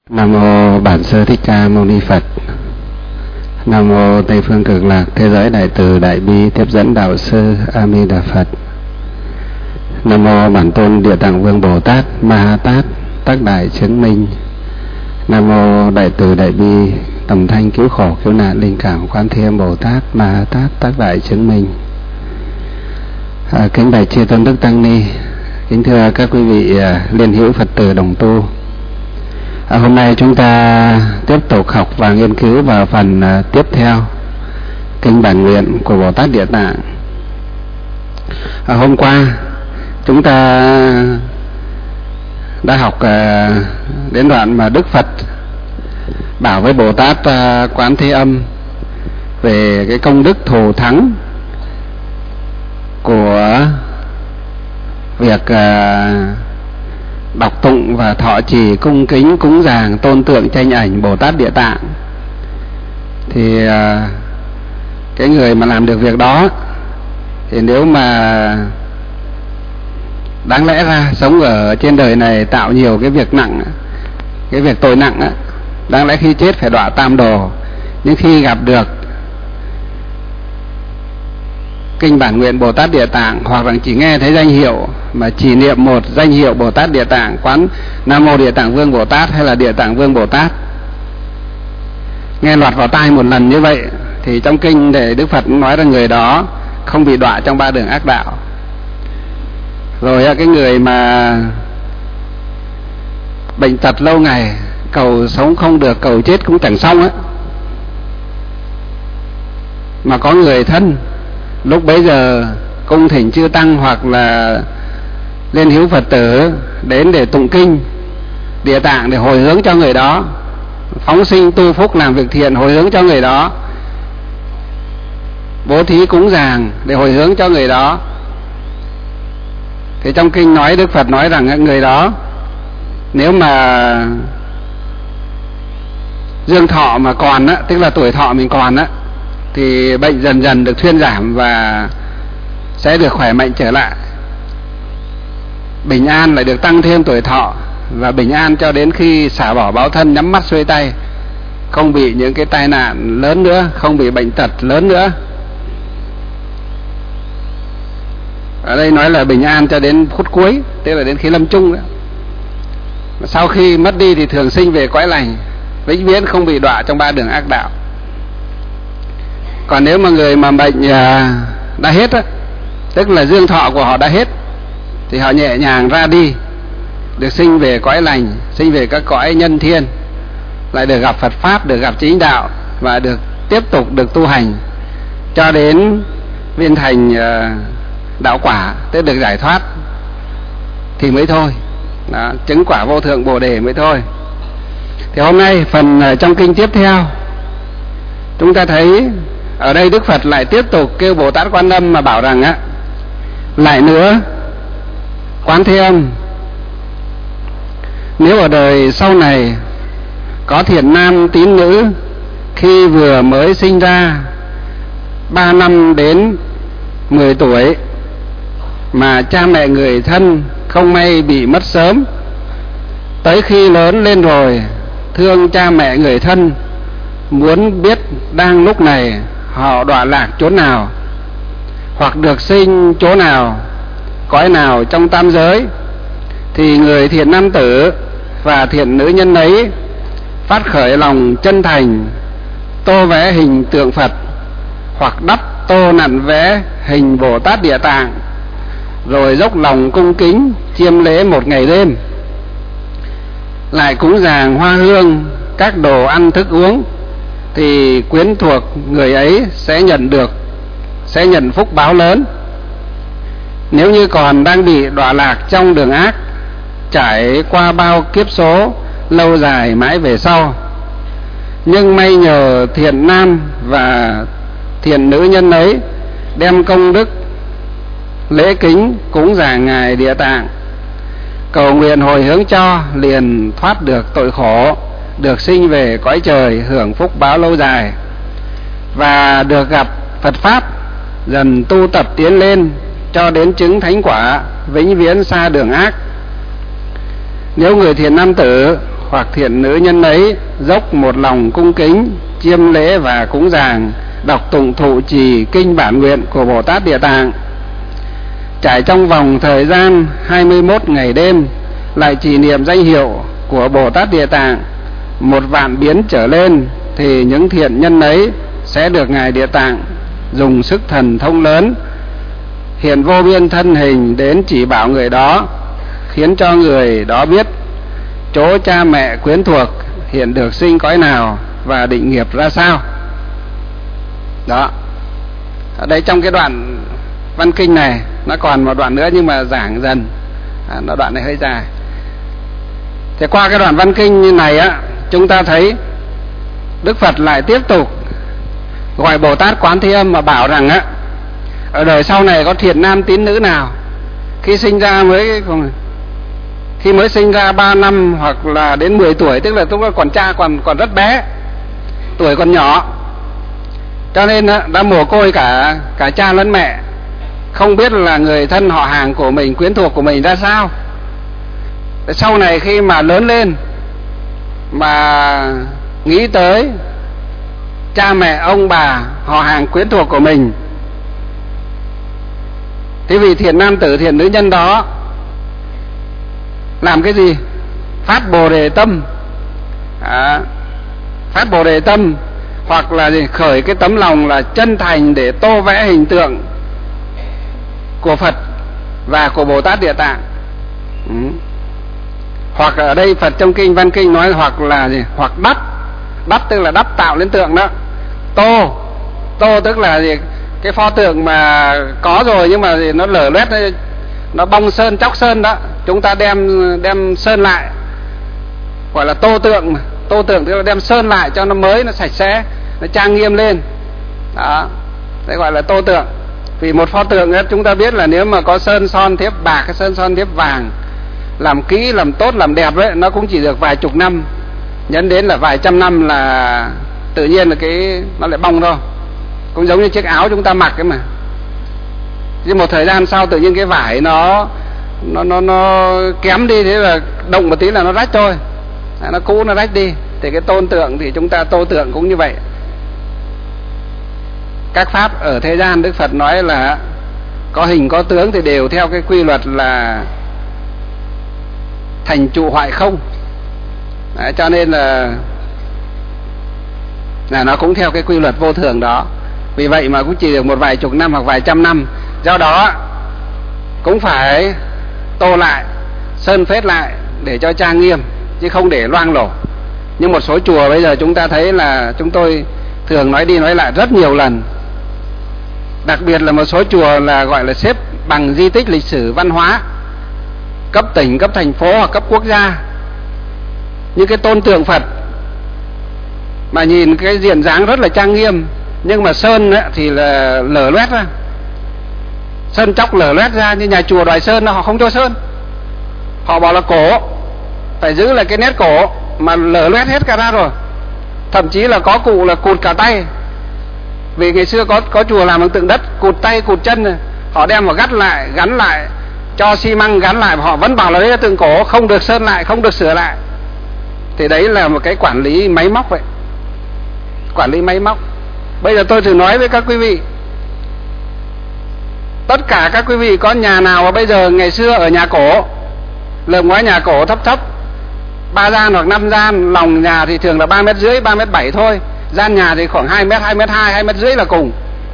Nam mô Bản Sư Thích Ca Mâu Ni Phật. Nam mô Tây Phương Cực Lạc Thế Giới Đại Từ Đại Bi Tiếp Dẫn Đạo Sư A Di Đà Phật. Nam mô Bản Tôn Địa Tạng Vương Bồ Tát Ma Ha Tát Tác Đại Chứng Minh. Nam mô Đại Từ Đại Bi Tầm Thanh Cứu Khổ Cứu Nạn Linh Cảm Quán Thiên Bồ Tát Ma Ha Tát Tác Đại Chứng Minh. Kính bạch chư tôn đức tăng ni, kính thưa các quý vị liên hữu Phật tử đồng tu. Hôm nay chúng ta tiếp tục học và nghiên cứu vào phần tiếp theo kinh bản nguyện của Bồ Tát Địa Tạng. Hôm qua chúng ta đã học đến đoạn mà Đức Phật bảo với Bồ Tát Quán Thế Âm về cái công đức thù thắng của việc đọc tụng và thọ trì cung kính cúng dường tôn tượng tranh ảnh Bồ Tát Địa Tạng. Thì cái người mà làm được việc đó thì nếu mà đáng lẽ ra sống ở trên đời này tạo nhiều cái việc nặng, cái việc tội nặng á, đáng lẽ khi chết phải đọa tam đồ, nhưng khi gặp được kinh bản nguyện Bồ Tát Địa Tạng, hoặc là chỉ nghe thấy danh hiệu mà chỉ niệm một danh hiệu Bồ Tát Địa Tạng, quán Nam mô Địa Tạng Vương Bồ Tát hay là Địa Tạng Vương Bồ Tát, nghe lọt vào tai một lần như vậy thì trong kinh để Đức Phật nói rằng người đó không bị đọa trong ba đường ác đạo. Rồi cái người mà bệnh tật lâu ngày, cầu sống không được, cầu chết cũng chẳng xong á, mà có người thân lúc bấy giờ cung thỉnh chư tăng hoặc là liên hữu Phật tử đến để tụng kinh Địa Tạng để hồi hướng cho người đó, phóng sinh tu phúc làm việc thiện hồi hướng cho người đó, bố thí cúng dường để hồi hướng cho người đó. Thì trong kinh nói, Đức Phật nói rằng người đó nếu mà dương thọ mà còn á, tức là tuổi thọ mình còn á, thì bệnh dần dần được thuyên giảm và sẽ được khỏe mạnh trở lại, bình an lại được tăng thêm tuổi thọ, và bình an cho đến khi xả bỏ báo thân, nhắm mắt xuôi tay, không bị những cái tai nạn lớn nữa, không bị bệnh tật lớn nữa. Ở đây nói là bình an cho đến phút cuối, tức là đến khi lâm chung đó. Sau khi mất đi thì thường sinh về cõi lành, vĩnh viễn không bị đọa trong ba đường ác đạo. Còn nếu mà người mà bệnh đã hết á, tức là dương thọ của họ đã hết, thì họ nhẹ nhàng ra đi, được sinh về cõi lành, sinh về các cõi nhân thiên, lại được gặp Phật Pháp, được gặp chính đạo, và được tiếp tục được tu hành cho đến viên thành đạo quả, tức được giải thoát thì mới thôi. Đó, chứng quả vô thượng Bồ Đề mới thôi. Thì hôm nay phần trong kinh tiếp theo, chúng ta thấy ở đây Đức Phật lại tiếp tục kêu Bồ Tát Quan Âm mà bảo rằng á, lại nữa Quán Thế Âm, nếu ở đời sau này có thiện nam tín nữ khi vừa mới sinh ra 3 năm đến 10 tuổi mà cha mẹ người thân không may bị mất sớm, tới khi lớn lên rồi thương cha mẹ người thân, muốn biết đang lúc này họ đọa lạc chỗ nào, hoặc được sinh chỗ nào, cõi nào trong tam giới, thì người thiện nam tử và thiện nữ nhân ấy phát khởi lòng chân thành, tô vẽ hình tượng Phật, hoặc đắp tô nặn vẽ hình Bồ Tát Địa Tạng, rồi dốc lòng cung kính chiêm lễ một ngày đêm, lại cúng dường hoa hương, các đồ ăn thức uống, thì quyến thuộc người ấy sẽ nhận phúc báo lớn. Nếu như còn đang bị đọa lạc trong đường ác, trải qua bao kiếp số lâu dài mãi về sau, nhưng may nhờ thiện nam và thiện nữ nhân ấy đem công đức lễ kính cúng dường ngài Địa Tạng, cầu nguyện hồi hướng cho, liền thoát được tội khổ, được sinh về cõi trời hưởng phúc báo lâu dài, và được gặp Phật Pháp, dần tu tập tiến lên cho đến chứng thánh quả, vĩnh viễn xa đường ác. Nếu người thiện nam tử hoặc thiện nữ nhân ấy dốc một lòng cung kính, chiêm lễ và cúng dường, đọc tụng thụ trì kinh bản nguyện của Bồ Tát Địa Tạng. Trải trong vòng thời gian 21 ngày đêm, lại trì niệm danh hiệu của Bồ Tát Địa Tạng 1.000 biến trở lên, thì những thiện nhân ấy sẽ được Ngài Địa Tạng dùng sức thần thông lớn hiện vô biên thân hình đến chỉ bảo người đó, khiến cho người đó biết chỗ cha mẹ quyến thuộc hiện được sinh cõi nào và định nghiệp ra sao. Đó. Ở đây trong cái đoạn văn kinh này nó còn một đoạn nữa nhưng mà giảng dần, nó đoạn này hơi dài. Thì qua cái đoạn văn kinh như này á, chúng ta thấy Đức Phật lại tiếp tục gọi Bồ Tát Quán Thế Âm mà bảo rằng á, ở đời sau này có thiện nam tín nữ nào khi sinh ra mới sinh ra 3 năm hoặc là đến 10 tuổi, tức là lúc đó còn cha còn rất bé, tuổi còn nhỏ, cho nên đã mồ côi cả cha lẫn mẹ, không biết là người thân họ hàng của mình, quyến thuộc của mình ra sao. Sau này khi mà lớn lên mà nghĩ tới cha mẹ ông bà họ hàng quyến thuộc của mình, thế vì thiện nam tử thiện nữ nhân đó làm cái gì? Phát Bồ Đề tâm, phát Bồ Đề tâm, hoặc là gì? Khởi cái tấm lòng là chân thành để tô vẽ hình tượng của Phật và của Bồ Tát Địa Tạng. Hoặc ở đây Phật trong kinh văn kinh nói hoặc là gì? Hoặc đắp tức là đắp tạo lên tượng đó. Tô tức là gì? Cái pho tượng mà có rồi nhưng mà gì? Nó lở loét, nó bong sơn chóc sơn đó, chúng ta đem sơn lại, gọi là tô tượng. Tô tượng tức là đem sơn lại cho nó mới, nó sạch sẽ, nó trang nghiêm lên. Đó, đấy gọi là tô tượng. Vì một pho tượng ấy, chúng ta biết là nếu mà có sơn son thiếp bạc, cái sơn son thiếp vàng, làm kỹ, làm tốt, làm đẹp đấy, nó cũng chỉ được vài chục năm, nhấn đến là vài trăm năm là tự nhiên là nó lại bong thôi. Cũng giống như chiếc áo chúng ta mặc ấy mà, chứ một thời gian sau tự nhiên cái vải nó kém đi, thế là động một tí là nó rách thôi, nó cũ nó rách đi. Thì cái tôn tượng thì chúng ta tô tượng cũng như vậy. Các pháp ở thế gian Đức Phật nói là có hình có tướng thì đều theo cái quy luật là thành trụ hoại không. Đấy, cho nên là nó cũng theo cái quy luật vô thường đó. Vì vậy mà cũng chỉ được một vài chục năm hoặc vài trăm năm. Do đó cũng phải tô lại, sơn phết lại để cho trang nghiêm, chứ không để loang lổ. Nhưng một số chùa bây giờ chúng ta thấy là chúng tôi thường nói đi nói lại rất nhiều lần, đặc biệt là một số chùa là gọi là xếp bằng di tích lịch sử văn hóa cấp tỉnh, cấp thành phố hoặc cấp quốc gia, như cái tôn tượng Phật mà nhìn cái diện dáng rất là trang nghiêm, nhưng mà sơn ấy thì là lở loét ra, sơn chóc lở loét ra. Như nhà chùa Đoài Sơn họ không cho sơn, họ bảo là cổ, phải giữ lại cái nét cổ, mà lở loét hết cả ra rồi. Thậm chí là có cụ là cụt cả tay, vì ngày xưa có chùa làm bằng tượng đất, cụt tay cụt chân này, họ đem vào gắn lại, cho xi măng gắn lại, họ vẫn bảo là đấy là tượng cổ, không được sơn lại, không được sửa lại. Thì đấy là một cái quản lý máy móc vậy, quản lý máy móc. Bây giờ tôi thử nói với các quý vị, tất cả các quý vị có nhà nào mà bây giờ ngày xưa ở nhà cổ, lợp ngói nhà cổ thấp 3 gian hoặc 5 gian, lòng nhà thì thường là 3,5 mét, 3,7 mét thôi, gian nhà thì khoảng 2 mét, 2,2 mét, 2,5 mét là cùng.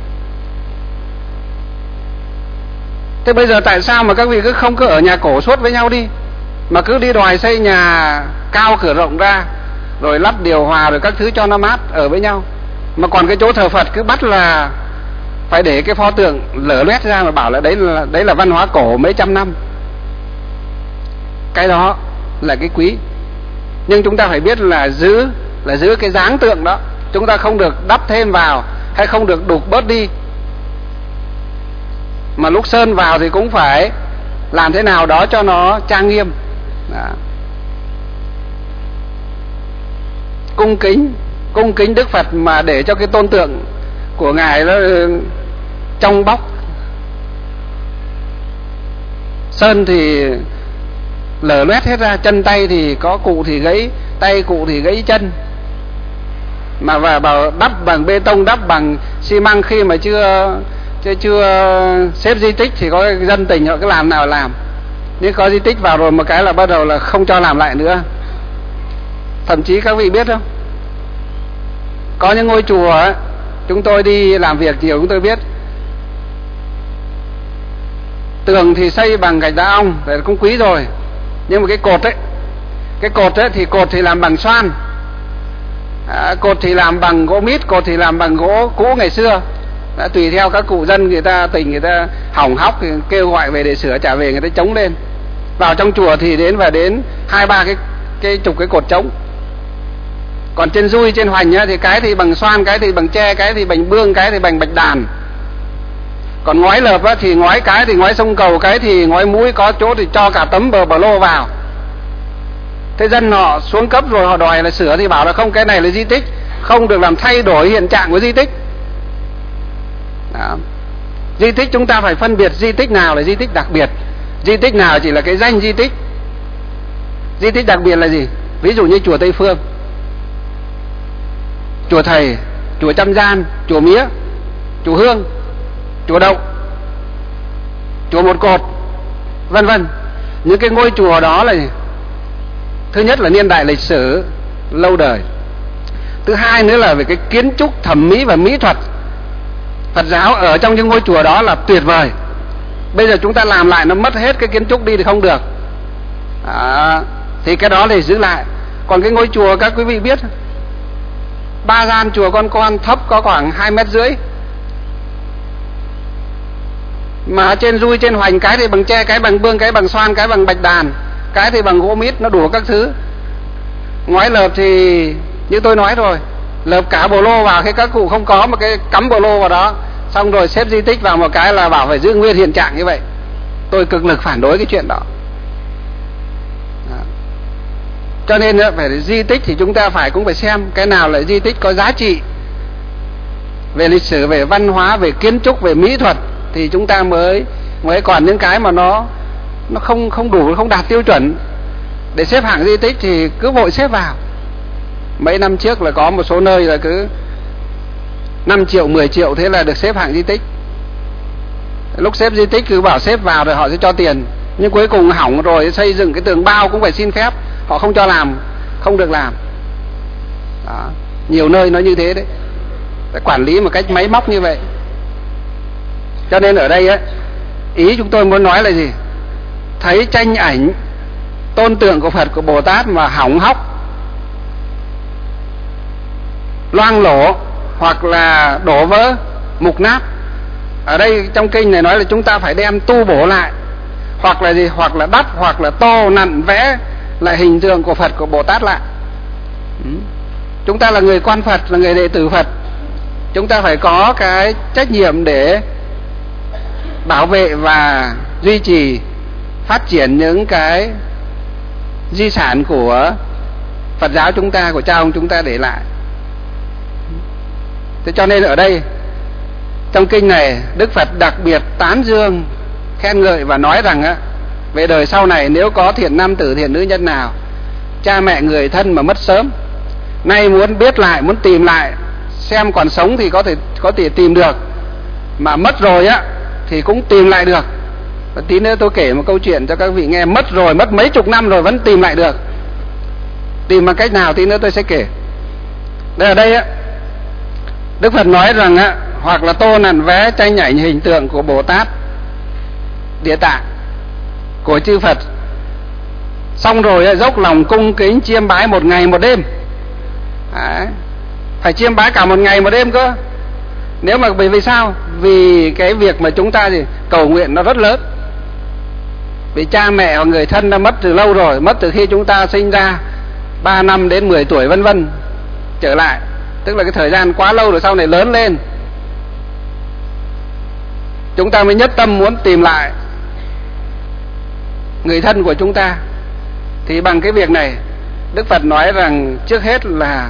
Thế bây giờ tại sao mà các vị không cứ ở nhà cổ suốt với nhau đi, mà cứ đi đòi xây nhà cao cửa rộng ra, rồi lắp điều hòa rồi các thứ cho nó mát ở với nhau, mà còn cái chỗ thờ Phật cứ bắt là phải để cái pho tượng lở loét ra mà bảo là đấy là văn hóa cổ mấy trăm năm. Cái đó là cái quý, nhưng chúng ta phải biết là giữ cái dáng tượng đó, chúng ta không được đắp thêm vào hay không được đục bớt đi, mà lúc sơn vào thì cũng phải làm thế nào đó cho nó trang nghiêm. Đó. Cung kính Đức Phật mà để cho cái tôn tượng của Ngài nó trong bóc. Sơn thì lở loét hết ra, chân tay thì có cụ thì gãy, tay cụ thì gãy chân. Mà bảo đắp bằng bê tông, đắp bằng xi măng khi mà chưa xếp di tích thì có dân tình họ cứ làm nào làm. Nhưng có di tích vào rồi một cái là bắt đầu là không cho làm lại nữa. Thậm chí các vị biết không, có những ngôi chùa ấy, chúng tôi đi làm việc nhiều chúng tôi biết, tường thì xây bằng gạch đá ong, để cũng quý rồi, nhưng mà cái cột thì làm bằng xoan, cột thì làm bằng gỗ mít, cột thì làm bằng gỗ cũ ngày xưa. Đã tùy theo các cụ dân người ta tình, người ta hỏng hóc thì kêu gọi về để sửa, trả về người ta chống lên. Vào trong chùa thì đến 2-3 cái chục cái cột trống. Còn trên dui trên hoành nhá, thì cái thì bằng xoan, cái thì bằng tre, cái thì bằng bương, cái thì bằng bạch đàn. Còn ngói lợp á, thì ngói cái thì ngói sông cầu, cái thì ngói mũi, có chỗ thì cho cả tấm bờ lô vào. Thế dân họ xuống cấp rồi họ đòi là sửa thì bảo là không, cái này là di tích, không được làm thay đổi hiện trạng của di tích. Đó. Di tích chúng ta phải phân biệt di tích nào là di tích đặc biệt, di tích nào chỉ là cái danh di tích. Di tích đặc biệt là gì? Ví dụ như chùa Tây Phương, chùa Thầy, chùa Trăm Gian, chùa Mía, chùa Hương, chùa Đậu, chùa Một Cột, vân vân. Những cái ngôi chùa đó là gì? Thứ nhất là niên đại lịch sử lâu đời. Thứ hai nữa là về cái kiến trúc thẩm mỹ và mỹ thuật. Phật giáo ở trong những ngôi chùa đó là tuyệt vời. Bây giờ chúng ta làm lại nó mất hết cái kiến trúc đi thì không được. Thì cái đó để giữ lại. Còn cái ngôi chùa các quý vị biết, 3 gian chùa con thấp có khoảng 2,5 mét. Mà trên dui trên hoành, cái thì bằng tre, cái bằng bương, cái bằng xoan, cái bằng bạch đàn, cái thì bằng gỗ mít, nó đủ các thứ. Ngói lợp thì như tôi nói rồi, lợp cả bồ lô vào, khi các cụ không có một cái cắm bồ lô vào đó, xong rồi xếp di tích vào một cái là bảo phải giữ nguyên hiện trạng như vậy. Tôi cực lực phản đối cái chuyện đó. Cho nên phải di tích thì chúng ta cũng phải xem cái nào là di tích có giá trị về lịch sử, về văn hóa, về kiến trúc, về mỹ thuật, thì chúng ta mới còn những cái mà nó không đủ, không đạt tiêu chuẩn để xếp hạng di tích thì cứ vội xếp vào. Mấy năm trước là có một số nơi là cứ 5 triệu, 10 triệu thế là được xếp hạng di tích. Lúc xếp di tích cứ bảo xếp vào rồi họ sẽ cho tiền, nhưng cuối cùng hỏng rồi, xây dựng cái tường bao cũng phải xin phép, họ không cho làm, không được làm. Đó. Nhiều nơi nó như thế đấy, phải quản lý một cách máy móc như vậy. Cho nên ở đây ấy, ý chúng tôi muốn nói là gì? Thấy tranh ảnh tôn tượng của Phật, của Bồ Tát mà hỏng hóc, loang lổ hoặc là đổ vỡ, mục nát, ở đây trong kinh này nói là chúng ta phải đem tu bổ lại, hoặc là gì? Hoặc là đắp, hoặc là tô nặn vẽ lại hình tượng của Phật, của Bồ Tát lại. Chúng ta là người con Phật, là người đệ tử Phật, chúng ta phải có cái trách nhiệm để bảo vệ và duy trì, phát triển những cái di sản của Phật giáo chúng ta, của cha ông chúng ta để lại. Thế cho nên ở đây trong kinh này Đức Phật đặc biệt tán dương, khen ngợi và nói rằng về đời sau này nếu có thiện nam tử, thiện nữ nhân nào, cha mẹ người thân mà mất sớm, nay muốn biết lại, muốn tìm lại xem còn sống thì có thể tìm được, mà mất rồi thì cũng tìm lại được. Và tí nữa tôi kể một câu chuyện cho các vị nghe, mất rồi, mất mấy chục năm rồi vẫn tìm lại được. Tìm bằng cách nào tí nữa tôi sẽ kể. Đây ở đây Đức Phật nói rằng hoặc là tô nặn vẽ tranh ảnh hình tượng của Bồ Tát, Địa Tạng, của chư Phật, xong rồi dốc lòng cung kính chiêm bái 1 ngày 1 đêm. Đấy. Phải chiêm bái cả 1 ngày 1 đêm cơ. Nếu mà vì sao? Vì cái việc mà chúng ta thì cầu nguyện nó rất lớn. Vì cha mẹ hoặc người thân đã mất từ lâu rồi, mất từ khi chúng ta sinh ra 3 năm đến 10 tuổi vân vân trở lại, tức là cái thời gian quá lâu rồi, sau này lớn lên chúng ta mới nhất tâm muốn tìm lại người thân của chúng ta. Thì bằng cái việc này Đức Phật nói rằng trước hết là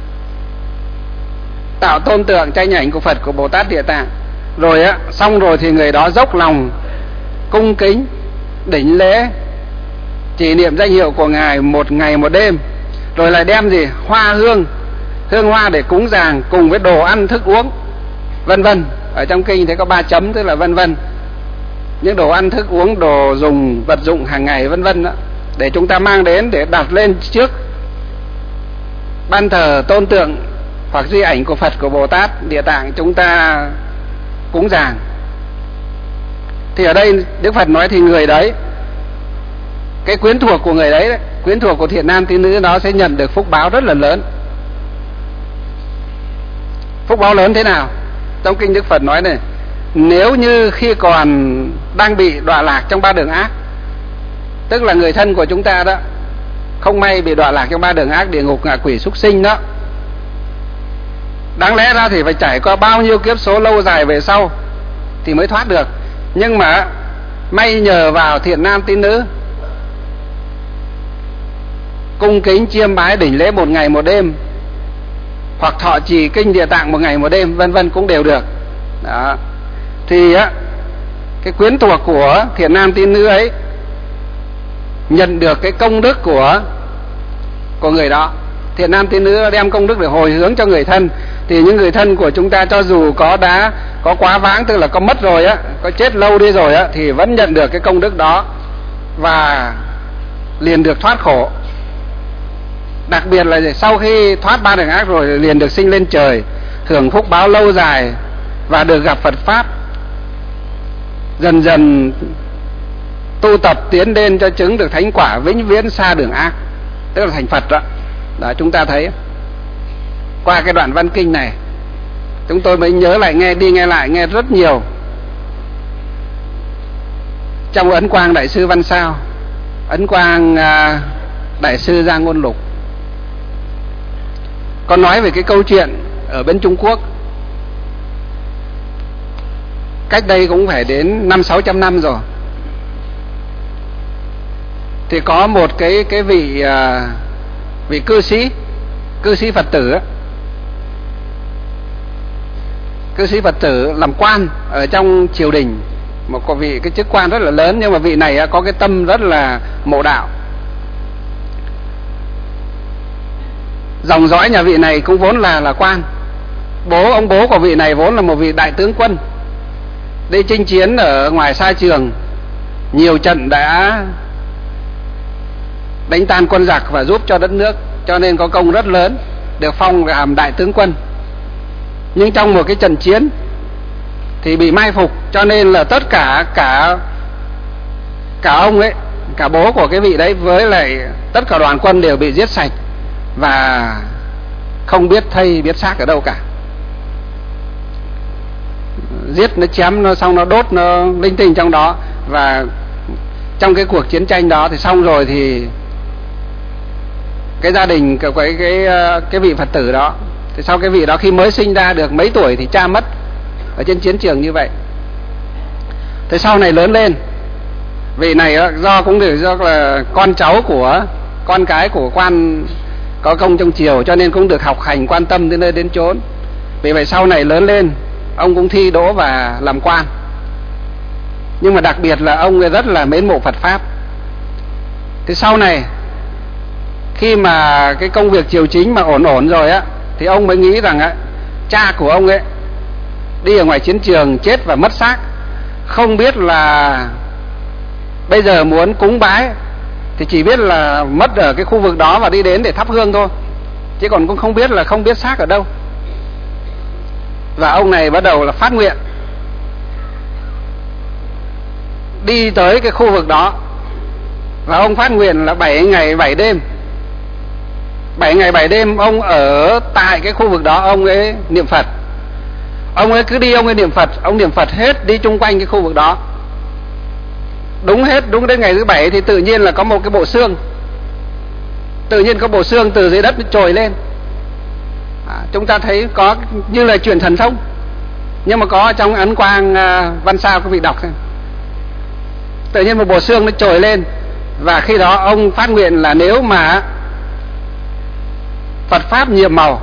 tạo tôn tượng tranh ảnh của Phật, của Bồ Tát Địa Tạng, rồi xong rồi thì người đó dốc lòng cung kính đảnh lễ, trì niệm danh hiệu của Ngài 1 ngày 1 đêm, rồi lại đem gì hoa hương hoa để cúng dường cùng với đồ ăn thức uống vân vân. Ở trong kinh thấy có 3 chấm, tức là vân vân, những đồ ăn thức uống, đồ dùng vật dụng hàng ngày vân vân đó, để chúng ta mang đến để đặt lên trước ban thờ tôn tượng hoặc di ảnh của Phật, của Bồ Tát, Địa Tạng, chúng ta cúng dường. Thì ở đây Đức Phật nói thì người đấy, cái quyến thuộc của người đấy, quyến thuộc của thiện nam tín nữ đó sẽ nhận được phúc báo rất là lớn. Phúc báo lớn thế nào? Trong kinh Đức Phật nói này, nếu như khi còn đang bị đọa lạc trong 3 đường ác, tức là người thân của chúng ta đó không may bị đọa lạc trong 3 đường ác, địa ngục, ngạ quỷ, súc sinh đó, đáng lẽ ra thì phải trải qua bao nhiêu kiếp số lâu dài về sau thì mới thoát được. Nhưng mà may nhờ vào thiện nam tín nữ cung kính chiêm bái đỉnh lễ 1 ngày 1 đêm, hoặc thọ trì kinh Địa Tạng 1 ngày 1 đêm vân vân cũng đều được đó. Thì á, cái quyến thuộc của thiện nam tín nữ ấy nhận được cái công đức của người đó. Thiện nam tín nữ đem công đức để hồi hướng cho người thân, thì những người thân của chúng ta cho dù đã có quá vãng, tức là có mất rồi á, có chết lâu đi rồi á, thì vẫn nhận được cái công đức đó và liền được thoát khổ. Đặc biệt là sau khi thoát 3 đường ác rồi liền được sinh lên trời, hưởng phúc báo lâu dài và được gặp Phật pháp, dần dần tu tập tiến lên cho chứng được thánh quả vĩnh viễn xa đường ác, tức là thành Phật đó. Đó, chúng ta thấy qua cái đoạn văn kinh này chúng tôi mới nhớ lại, nghe đi nghe lại nghe rất nhiều. Trong Ấn Quang Đại sư Văn Sao, Ấn Quang Đại sư Gia Ngôn Lục có nói về cái câu chuyện ở bên Trung Quốc cách đây cũng phải đến 500-600 năm rồi. Thì có một cái vị cư sĩ Phật tử á, cư sĩ Phật tử làm quan ở trong triều đình, một cái chức quan rất là lớn, nhưng mà vị này có cái tâm rất là mộ đạo. Dòng dõi nhà vị này cũng vốn là quan. Ông bố của vị này vốn là một vị đại tướng quân, đi chinh chiến ở ngoài xa trường, nhiều trận đã đánh tan quân giặc và giúp cho đất nước, cho nên có công rất lớn, được phong làm đại tướng quân. Nhưng trong một cái trận chiến thì bị mai phục, cho nên là tất cả ông ấy, cả bố của cái vị đấy với lại tất cả đoàn quân đều bị giết sạch và không biết thây biết xác ở đâu cả. Giết nó, chém nó, xong nó đốt nó linh tinh trong đó. Và trong cái cuộc chiến tranh đó thì xong rồi thì cái gia đình cái vị Phật tử đó, thì sau cái vị đó khi mới sinh ra được mấy tuổi thì cha mất ở trên chiến trường như vậy. Thế sau này lớn lên, vị này do là con cháu của con cái của quan có công trong triều, cho nên cũng được học hành quan tâm đến nơi đến chốn. Vì vậy sau này lớn lên ông cũng thi đỗ và làm quan. Nhưng mà đặc biệt là ông ấy rất là mến mộ Phật pháp. Thế sau này khi mà cái công việc triều chính mà ổn rồi á, thì ông mới nghĩ rằng á, cha của ông ấy đi ở ngoài chiến trường chết và mất xác, không biết là bây giờ muốn cúng bái thì chỉ biết là mất ở cái khu vực đó và đi đến để thắp hương thôi, chứ còn cũng không biết xác ở đâu. Và ông này bắt đầu là phát nguyện đi tới cái khu vực đó, và ông phát nguyện là 7 ngày 7 đêm. 7 ngày 7 đêm ông ở tại cái khu vực đó, ông ấy niệm Phật. Ông ấy cứ đi, ông ấy niệm Phật hết đi chung quanh cái khu vực đó. Đúng đến ngày thứ 7 thì tự nhiên là có một cái bộ xương. Tự nhiên có bộ xương từ dưới đất nó trồi lên. Chúng ta thấy có như là chuyện thần thông, nhưng mà có trong Ấn Quang Văn Sao quý vị đọc xem. Tự nhiên một bộ xương nó trồi lên, và khi đó ông phát nguyện là nếu mà Phật pháp nhiệm màu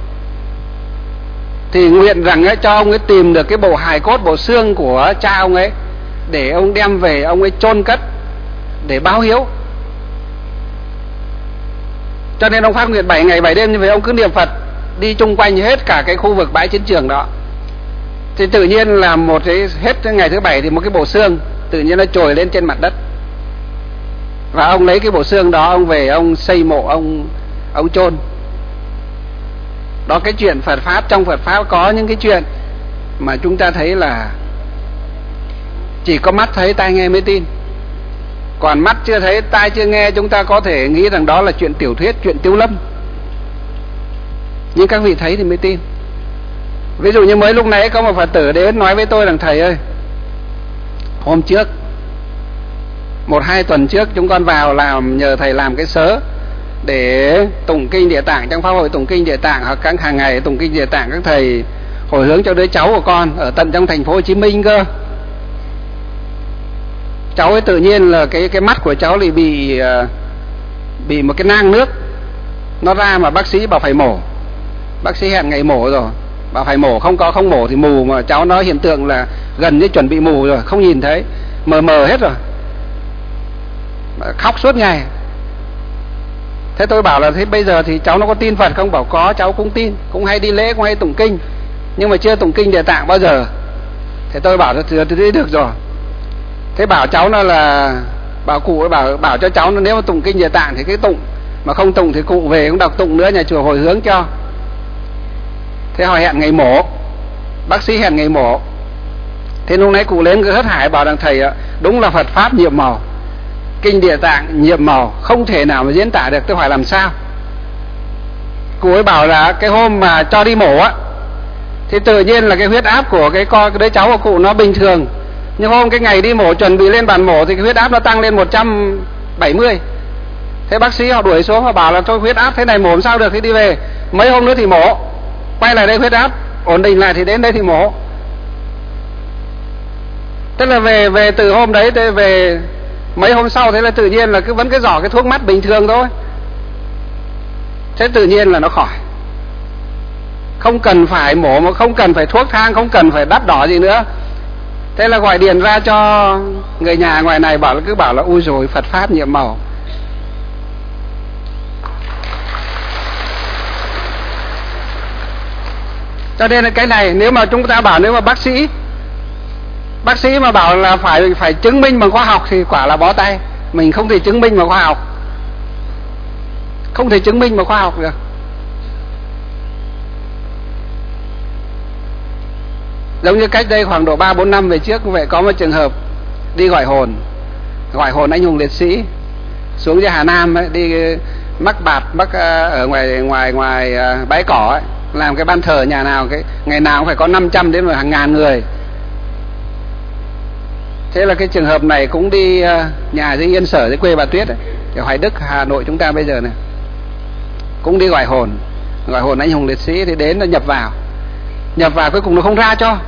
thì nguyện rằng ấy, cho ông ấy tìm được cái bộ hài cốt, bộ xương của cha ông ấy, để ông đem về ông ấy chôn cất để báo hiếu. Cho nên ông phát nguyện 7 ngày 7 đêm như vậy, ông cứ niệm Phật đi chung quanh hết cả cái khu vực bãi chiến trường đó. Thì tự nhiên là một cái hết cái ngày thứ 7 thì một cái bộ xương tự nhiên nó trồi lên trên mặt đất. Và ông lấy cái bộ xương đó, ông về ông xây mộ, ông chôn. Đó, cái chuyện Phật Pháp, trong Phật Pháp có những cái chuyện mà chúng ta thấy là chỉ có mắt thấy tai nghe mới tin. Còn mắt chưa thấy, tai chưa nghe, chúng ta có thể nghĩ rằng đó là chuyện tiểu thuyết, chuyện Tiếu Lâm. Nhưng các vị thấy thì mới tin. Ví dụ như mới lúc nãy có một Phật tử đến nói với tôi rằng thầy ơi, hôm trước 1-2 tuần trước chúng con vào làm, nhờ thầy làm cái sớ để tụng kinh Địa Tạng trong pháp hội tụng kinh Địa Tạng, hoặc các hàng ngày tụng kinh Địa Tạng các thầy hồi hướng cho đứa cháu của con ở tận trong thành phố Hồ Chí Minh cơ. Cháu ấy tự nhiên là cái mắt của cháu thì bị một cái nang nước nó ra, mà bác sĩ bảo phải mổ. Bác sĩ hẹn ngày mổ rồi, bảo phải mổ, không mổ thì mù, mà cháu nó hiện tượng là gần như chuẩn bị mù rồi, không nhìn thấy, mờ mờ hết rồi, khóc suốt ngày. Thế tôi bảo là thế bây giờ thì cháu nó có tin Phật không? Bảo có, cháu cũng tin, cũng hay đi lễ, cũng hay tụng kinh, nhưng mà chưa tụng kinh Địa Tạng bao giờ. Thế tôi bảo là thì được rồi. Thế bảo cháu nó là, bảo cụ ấy bảo cho cháu nó, nếu mà tụng kinh Địa Tạng thì cái tụng, mà không tụng thì cụ về cũng đọc tụng nữa, nhà chùa hồi hướng cho. Thế họ hẹn ngày mổ, bác sĩ hẹn ngày mổ. Thế lúc nãy cụ lên cứ hớt hải bảo rằng thầy ạ, đúng là Phật Pháp nhiệm màu, kinh Địa Tạng nhiệm màu, không thể nào mà diễn tả được. Tôi hỏi làm sao? Cụ ấy bảo là cái hôm mà cho đi mổ á, thì tự nhiên là cái huyết áp của cái đứa cháu của cụ nó bình thường, nhưng hôm cái ngày đi mổ chuẩn bị lên bàn mổ thì cái huyết áp nó tăng lên 170. Thế bác sĩ họ đuổi xuống, họ bảo là thôi huyết áp thế này mổ làm sao được, thì đi về, mấy hôm nữa thì mổ, quay lại đây huyết áp ổn định lại thì đến đây thì mổ. Tức là về từ hôm đấy tới về mấy hôm sau, thế là tự nhiên là vẫn cái giỏ cái thuốc mắt bình thường thôi. Thế tự nhiên là nó khỏi, không cần phải mổ, mà không cần phải thuốc thang, không cần phải đắt đỏ gì nữa. Thế là gọi điện ra cho người nhà ngoài này, cứ bảo là ui rồi Phật Pháp nhiệm màu. Cho nên là cái này, nếu mà chúng ta bảo, nếu mà bác sĩ mà bảo là phải chứng minh bằng khoa học thì quả là bó tay. Mình không thể chứng minh bằng khoa học, không thể chứng minh bằng khoa học được. Giống như cách đây khoảng độ 3-4 năm về trước, vậy có một trường hợp đi gọi hồn anh hùng liệt sĩ xuống dưới Hà Nam ấy, đi mắc bạt ở ngoài bãi cỏ ấy, làm cái ban thờ nhà nào cái ngày nào cũng phải có 500 đến hàng ngàn người. Thế là cái trường hợp này cũng đi nhà dưới Yên Sở, dưới quê bà Tuyết ấy, ở Hoài Đức, Hà Nội chúng ta bây giờ này, cũng đi gọi hồn anh hùng liệt sĩ. Thì đến là nhập vào cuối cùng nó không ra cho.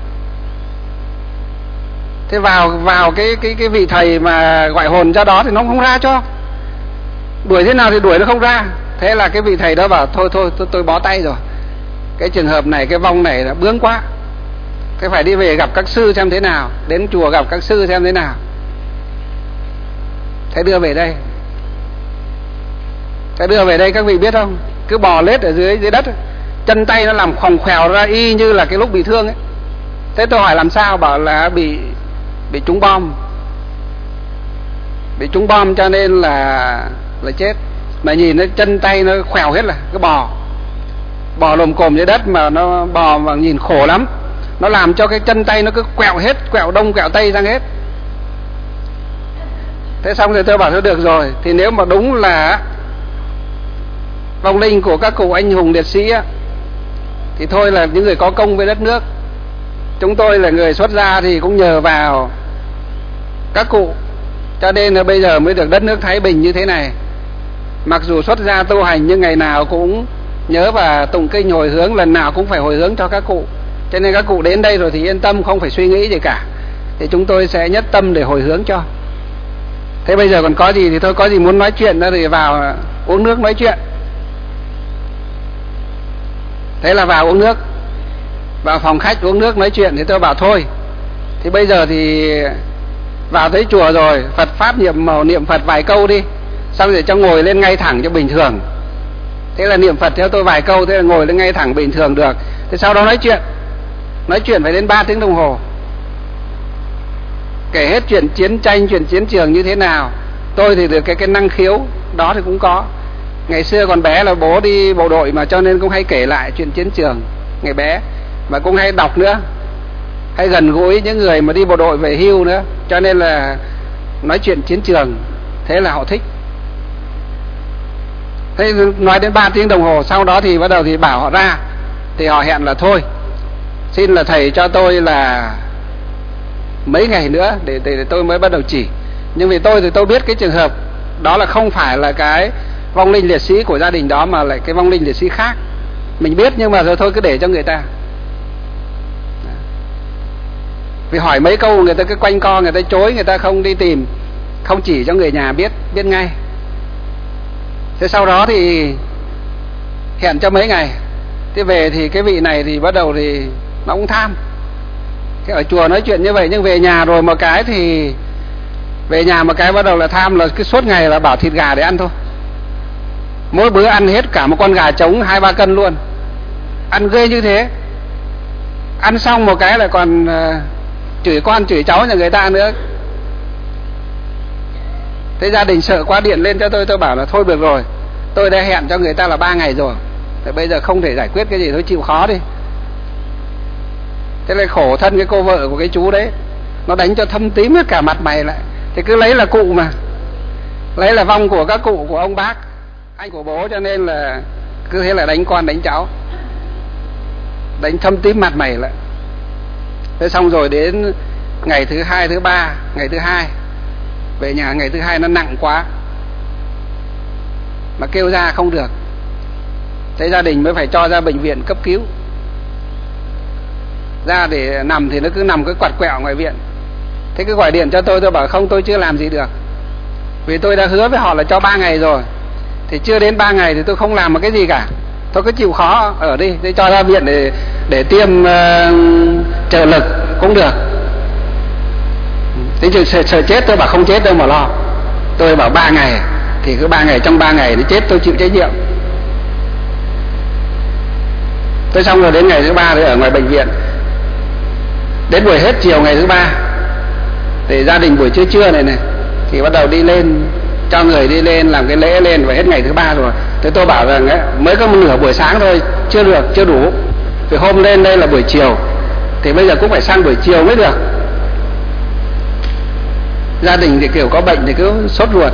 Thế vào cái vị thầy mà gọi hồn cho đó thì nó không ra cho, đuổi thế nào thì đuổi nó không ra. Thế là cái vị thầy đó bảo thôi tôi bó tay rồi, cái trường hợp này, cái vong này là bướng quá, thế phải đi về gặp các sư xem thế nào, đến chùa gặp các sư xem thế nào. Thế đưa về đây các vị biết không, cứ bò lết ở dưới đất, chân tay nó làm khoòng khoèo ra y như là cái lúc bị thương ấy. Thế tôi hỏi làm sao, bảo là bị trúng bom cho nên là chết. Mà nhìn nó chân tay nó khoèo hết, là cái bò lồm cồm dưới đất mà nó bò mà nhìn khổ lắm, nó làm cho cái chân tay nó cứ quẹo hết, quẹo đông quẹo tây sang hết. Thế xong rồi tôi bảo thôi được rồi, thì nếu mà đúng là vong linh của các cụ anh hùng liệt sĩ á, thì thôi là những người có công với đất nước. Chúng tôi là người xuất gia thì cũng nhờ vào các cụ, cho nên là bây giờ mới được đất nước thái bình như thế này. Mặc dù xuất gia tu hành nhưng ngày nào cũng nhớ và tụng kinh hồi hướng, lần nào cũng phải hồi hướng cho các cụ. Cho nên các cụ đến đây rồi thì yên tâm, không phải suy nghĩ gì cả, thì chúng tôi sẽ nhất tâm để hồi hướng cho. Thế bây giờ còn có gì thì thôi, có gì muốn nói chuyện đó thì vào uống nước nói chuyện. Thế là vào uống nước, vào phòng khách uống nước nói chuyện. Thì tôi bảo thôi, thì bây giờ thì vào tới chùa rồi, Phật Pháp nhiệm màu, niệm Phật vài câu đi, xong rồi cho ngồi lên ngay thẳng cho bình thường. Thế là niệm Phật theo tôi vài câu, thế là ngồi lên ngay thẳng bình thường được. Thế sau đó nói chuyện phải đến 3 tiếng đồng hồ, kể hết chuyện chiến tranh, chuyện chiến trường như thế nào. Tôi thì được cái năng khiếu đó thì cũng có. Ngày xưa còn bé là bố đi bộ đội mà, cho nên cũng hay kể lại chuyện chiến trường ngày bé, mà cũng hay đọc nữa, hay gần gũi những người mà đi bộ đội về hưu nữa, cho nên là nói chuyện chiến trường, thế là họ thích. Thế nói đến 3 tiếng đồng hồ, sau đó thì bắt đầu thì bảo họ ra, thì họ hẹn là thôi, xin là thầy cho tôi là mấy ngày nữa để tôi mới bắt đầu chỉ. Nhưng vì tôi thì tôi biết cái trường hợp đó là không phải là cái vong linh liệt sĩ của gia đình đó, mà lại cái vong linh liệt sĩ khác. Mình biết nhưng mà rồi thôi cứ để cho người ta. Vì hỏi mấy câu người ta cứ quanh co, người ta chối, người ta không đi tìm, không chỉ cho người nhà biết ngay. Thế sau đó thì hẹn cho mấy ngày. Thế về thì cái vị này thì bắt đầu thì nó cũng tham. Thế ở chùa nói chuyện như vậy, nhưng về nhà rồi một cái thì bắt đầu là tham, là cứ suốt ngày là bảo thịt gà để ăn thôi. Mỗi bữa ăn hết cả một con gà trống 2-3 cân luôn. Ăn ghê như thế. Ăn xong một cái là còn chửi con chửi cháu nhà người ta nữa. Thế gia đình sợ quá điện lên cho tôi bảo là thôi được rồi, tôi đã hẹn cho người ta là 3 ngày rồi, thế bây giờ không thể giải quyết cái gì, thôi chịu khó đi. Thế lại khổ thân cái cô vợ của cái chú đấy, nó đánh cho thâm tím hết cả mặt mày lại. Thì cứ lấy là cụ mà, lấy là vong của các cụ, của ông bác, anh của bố, cho nên là cứ thế là đánh con đánh cháu, đánh thâm tím mặt mày lại. Thế xong rồi đến ngày thứ 2, thứ 3, ngày thứ 2 về nhà, ngày thứ 2 nó nặng quá mà kêu ra không được. Thế gia đình mới phải cho ra bệnh viện cấp cứu. Ra để nằm thì nó cứ nằm cái quạt quẹo ngoài viện. Thế cứ gọi điện cho tôi bảo không, tôi chưa làm gì được, vì tôi đã hứa với họ là cho 3 ngày rồi. Thì chưa đến 3 ngày thì tôi không làm một cái gì cả, tôi cứ chịu khó ở đi. Thế cho ra viện để tiêm trợ lực cũng được. Thế sợ chết, tôi bảo không chết đâu mà lo. Tôi bảo 3 ngày thì cứ 3 ngày, trong 3 ngày nó chết tôi chịu trách nhiệm. Thế xong rồi đến ngày thứ 3 thì ở ngoài bệnh viện. Đến buổi hết chiều ngày thứ 3 thì gia đình buổi trưa này thì bắt đầu đi lên, cho người đi lên làm cái lễ lên, và hết ngày thứ 3 rồi. Thế tôi bảo rằng ấy, mới có một nửa buổi sáng thôi, chưa được, chưa đủ. Vì hôm lên đây là buổi chiều, thì bây giờ cũng phải sang buổi chiều mới được. Gia đình thì kiểu có bệnh thì cứ sốt ruột,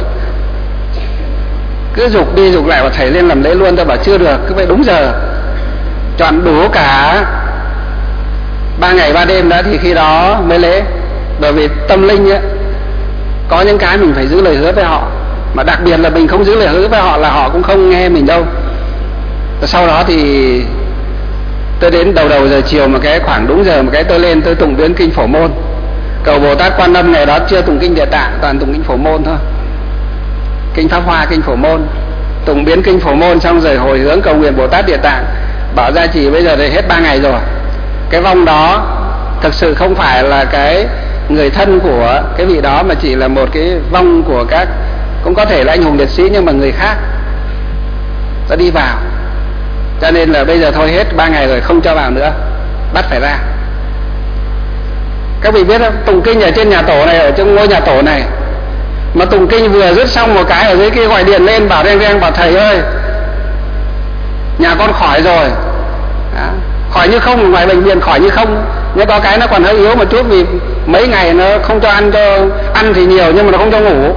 cứ giục đi giục lại và thầy lên làm lễ luôn. Tôi bảo chưa được, cứ phải đúng giờ, chọn đủ cả 3 ngày 3 đêm đã thì khi đó mới lễ. Bởi vì tâm linh ấy, có những cái mình phải giữ lời hứa với họ, mà đặc biệt là mình không giữ lời hứa với họ là họ cũng không nghe mình đâu. Sau đó thì tôi đến đầu giờ chiều, mà cái khoảng đúng giờ, mà cái tôi lên tôi tụng biến kinh Phổ Môn, cầu Bồ Tát Quan Âm. Ngày đó chưa tụng kinh Địa Tạng, toàn tụng kinh Phổ Môn thôi, kinh Pháp Hoa, kinh Phổ Môn. Tụng biến kinh Phổ Môn xong rồi hồi hướng cầu nguyện Bồ Tát Địa Tạng, bảo gia trì bây giờ thì hết 3 ngày rồi. Cái vong đó thực sự không phải là cái người thân của cái vị đó, mà chỉ là một cái vong của các, cũng có thể là anh hùng liệt sĩ nhưng mà người khác đã đi vào. Cho nên là bây giờ thôi hết 3 ngày rồi, không cho vào nữa, bắt phải ra. Các vị biết không, tụng kinh ở trên nhà tổ này, ở trong ngôi nhà tổ này, mà tụng kinh vừa dứt xong một cái, ở dưới kia gọi điện lên bảo reng bảo thầy ơi, nhà con khỏi rồi. Đó. Khỏi như không, ngoài bệnh viện khỏi như không. Nhưng có cái nó còn hơi yếu một chút, vì mấy ngày nó không cho ăn thì nhiều nhưng mà nó không cho ngủ,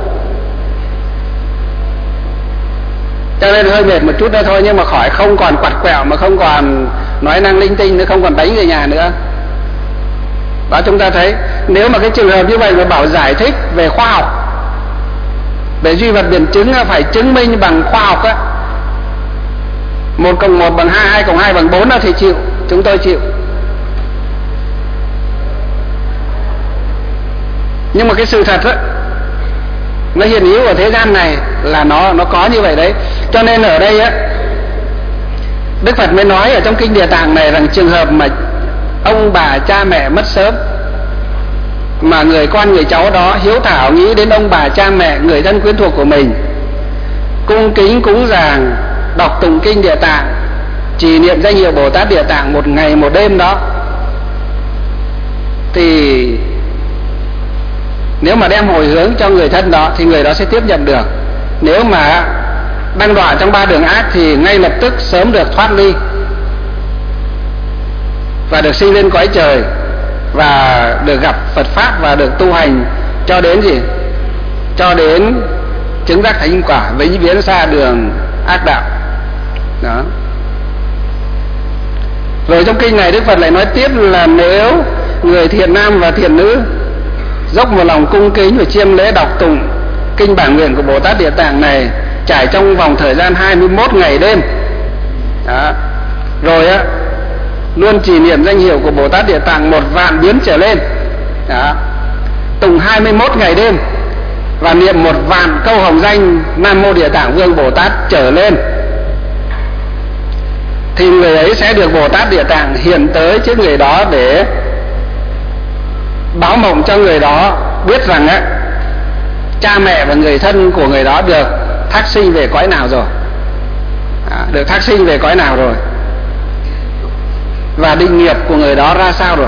cho nên hơi mệt một chút đó thôi. Nhưng mà khỏi, không còn quặt quẹo, mà không còn nói năng linh tinh nữa, không còn đánh người nhà nữa. Đó, chúng ta thấy nếu mà cái trường hợp như vậy mà bảo giải thích về khoa học, về duy vật biện chứng, phải chứng minh bằng khoa học á, 1 + 1 = 2, 2 + 2 = 4 thì chịu, chúng tôi chịu. Nhưng mà cái sự thật á, nó hiện hữu ở thế gian này là nó có như vậy đấy. Cho nên ở đây á, Đức Phật mới nói ở trong kinh Địa Tạng này rằng trường hợp mà ông bà cha mẹ mất sớm, mà người con người cháu đó hiếu thảo nghĩ đến ông bà cha mẹ, người thân quyến thuộc của mình, cung kính cúng dường đọc tụng kinh Địa Tạng, trì niệm danh hiệu Bồ Tát Địa Tạng một ngày một đêm đó, thì nếu mà đem hồi hướng cho người thân đó thì người đó sẽ tiếp nhận được. Nếu mà đang đọa trong ba đường ác thì ngay lập tức sớm được thoát ly và được sinh lên cõi trời, và được gặp Phật Pháp và được tu hành cho đến gì? Cho đến chứng đắc thánh quả, vĩnh viễn xa đường ác đạo. Đó. Rồi trong kinh này Đức Phật lại nói tiếp là nếu người thiện nam và thiện nữ dốc một lòng cung kính và chiêm lễ đọc tụng kinh bản nguyện của Bồ Tát Địa Tạng này trải trong vòng thời gian 21 ngày đêm. Đó. Rồi á, luôn trì niệm danh hiệu của Bồ Tát Địa Tạng 1.000 biến trở lên. Đó. Tụng 21 ngày đêm và niệm 1.000 câu hồng danh Nam Mô Địa Tạng Vương Bồ Tát trở lên, thì người ấy sẽ được Bồ Tát Địa Tạng hiện tới trước người đó để báo mộng cho người đó biết rằng á, cha mẹ và người thân của người đó được thác sinh về cõi nào rồi, được thác sinh về cõi nào rồi, và định nghiệp của người đó ra sao rồi.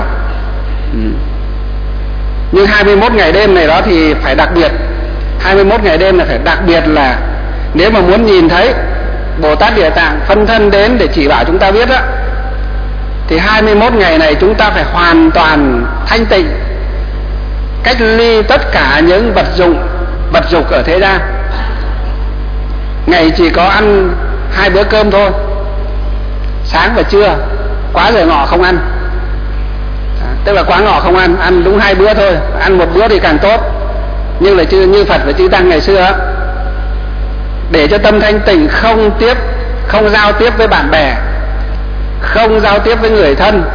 Nhưng 21 ngày đêm này đó thì phải đặc biệt. 21 ngày đêm là phải đặc biệt, là nếu mà muốn nhìn thấy Bồ Tát Địa Tạng phân thân đến để chỉ bảo chúng ta biết á, thì 21 ngày này chúng ta phải hoàn toàn thanh tịnh, cách ly tất cả những vật dục ở thế gian. Ngày chỉ có ăn 2 bữa cơm thôi, sáng và trưa, quá giờ ngọ không ăn. Tức là quá ngọ không ăn, ăn đúng 2 bữa thôi, ăn 1 bữa thì càng tốt. Nhưng là như Phật và chư Tăng ngày xưa á, để cho tâm thanh tịnh, không giao tiếp với bạn bè, không giao tiếp với người thân,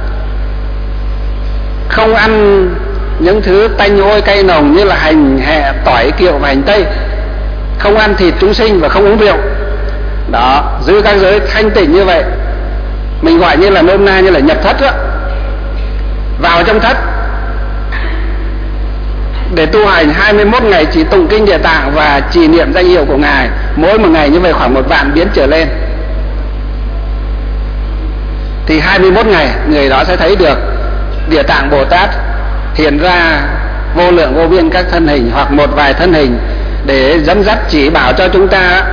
không ăn những thứ tanh hôi cay nồng như là hành, hẹ, tỏi, kiệu và hành tây, không ăn thịt chúng sinh và không uống rượu. Đó, giữ các giới thanh tịnh như vậy, mình gọi như là nôm na như là nhập thất đó. Vào trong thất để tu hành 21 ngày chỉ tụng kinh Địa Tạng và trì niệm danh hiệu của Ngài, mỗi một ngày như vậy khoảng 1.000 biến trở lên, thì 21 ngày người đó sẽ thấy được Địa Tạng Bồ Tát hiện ra vô lượng vô biên các thân hình hoặc một vài thân hình để dẫn dắt chỉ bảo cho chúng ta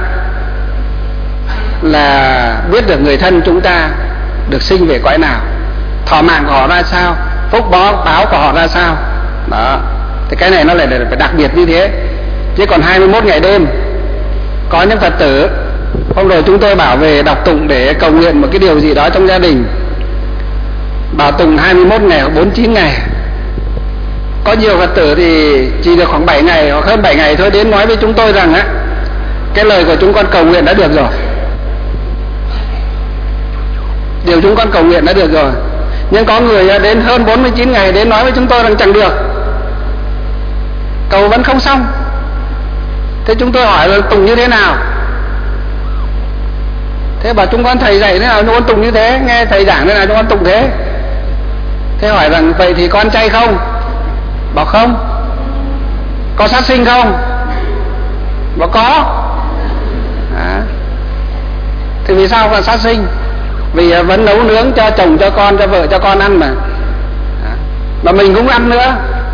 là biết được người thân chúng ta được sinh về cõi nào, thọ mạng của họ ra sao, phúc báo của họ ra sao. Đó, thì cái này nó lại phải đặc biệt như thế. Chứ còn 21 ngày đêm, có những Phật tử hôm rồi chúng tôi bảo về đọc tụng để cầu nguyện một cái điều gì đó trong gia đình, bảo tụng 21 ngày hoặc 49 ngày. Có nhiều Phật tử thì chỉ được khoảng 7 ngày hoặc hơn 7 ngày thôi, đến nói với chúng tôi rằng á, cái lời của chúng con cầu nguyện đã được rồi, điều chúng con cầu nguyện đã được rồi. Nhưng có người đến hơn 49 ngày đến nói với chúng tôi rằng chẳng được, cầu vẫn không xong. Thế chúng tôi hỏi là tụng như thế nào? Thế bảo chúng con thầy dạy thế nào chúng con tụng như thế, nghe thầy giảng thế nào chúng con tụng thế. Thế hỏi rằng vậy thì con chay không? Bảo không. Có sát sinh không? Bảo có. Thì vì sao là sát sinh? Vì vẫn nấu nướng cho chồng, cho con, cho vợ, cho con ăn mà mình cũng ăn nữa.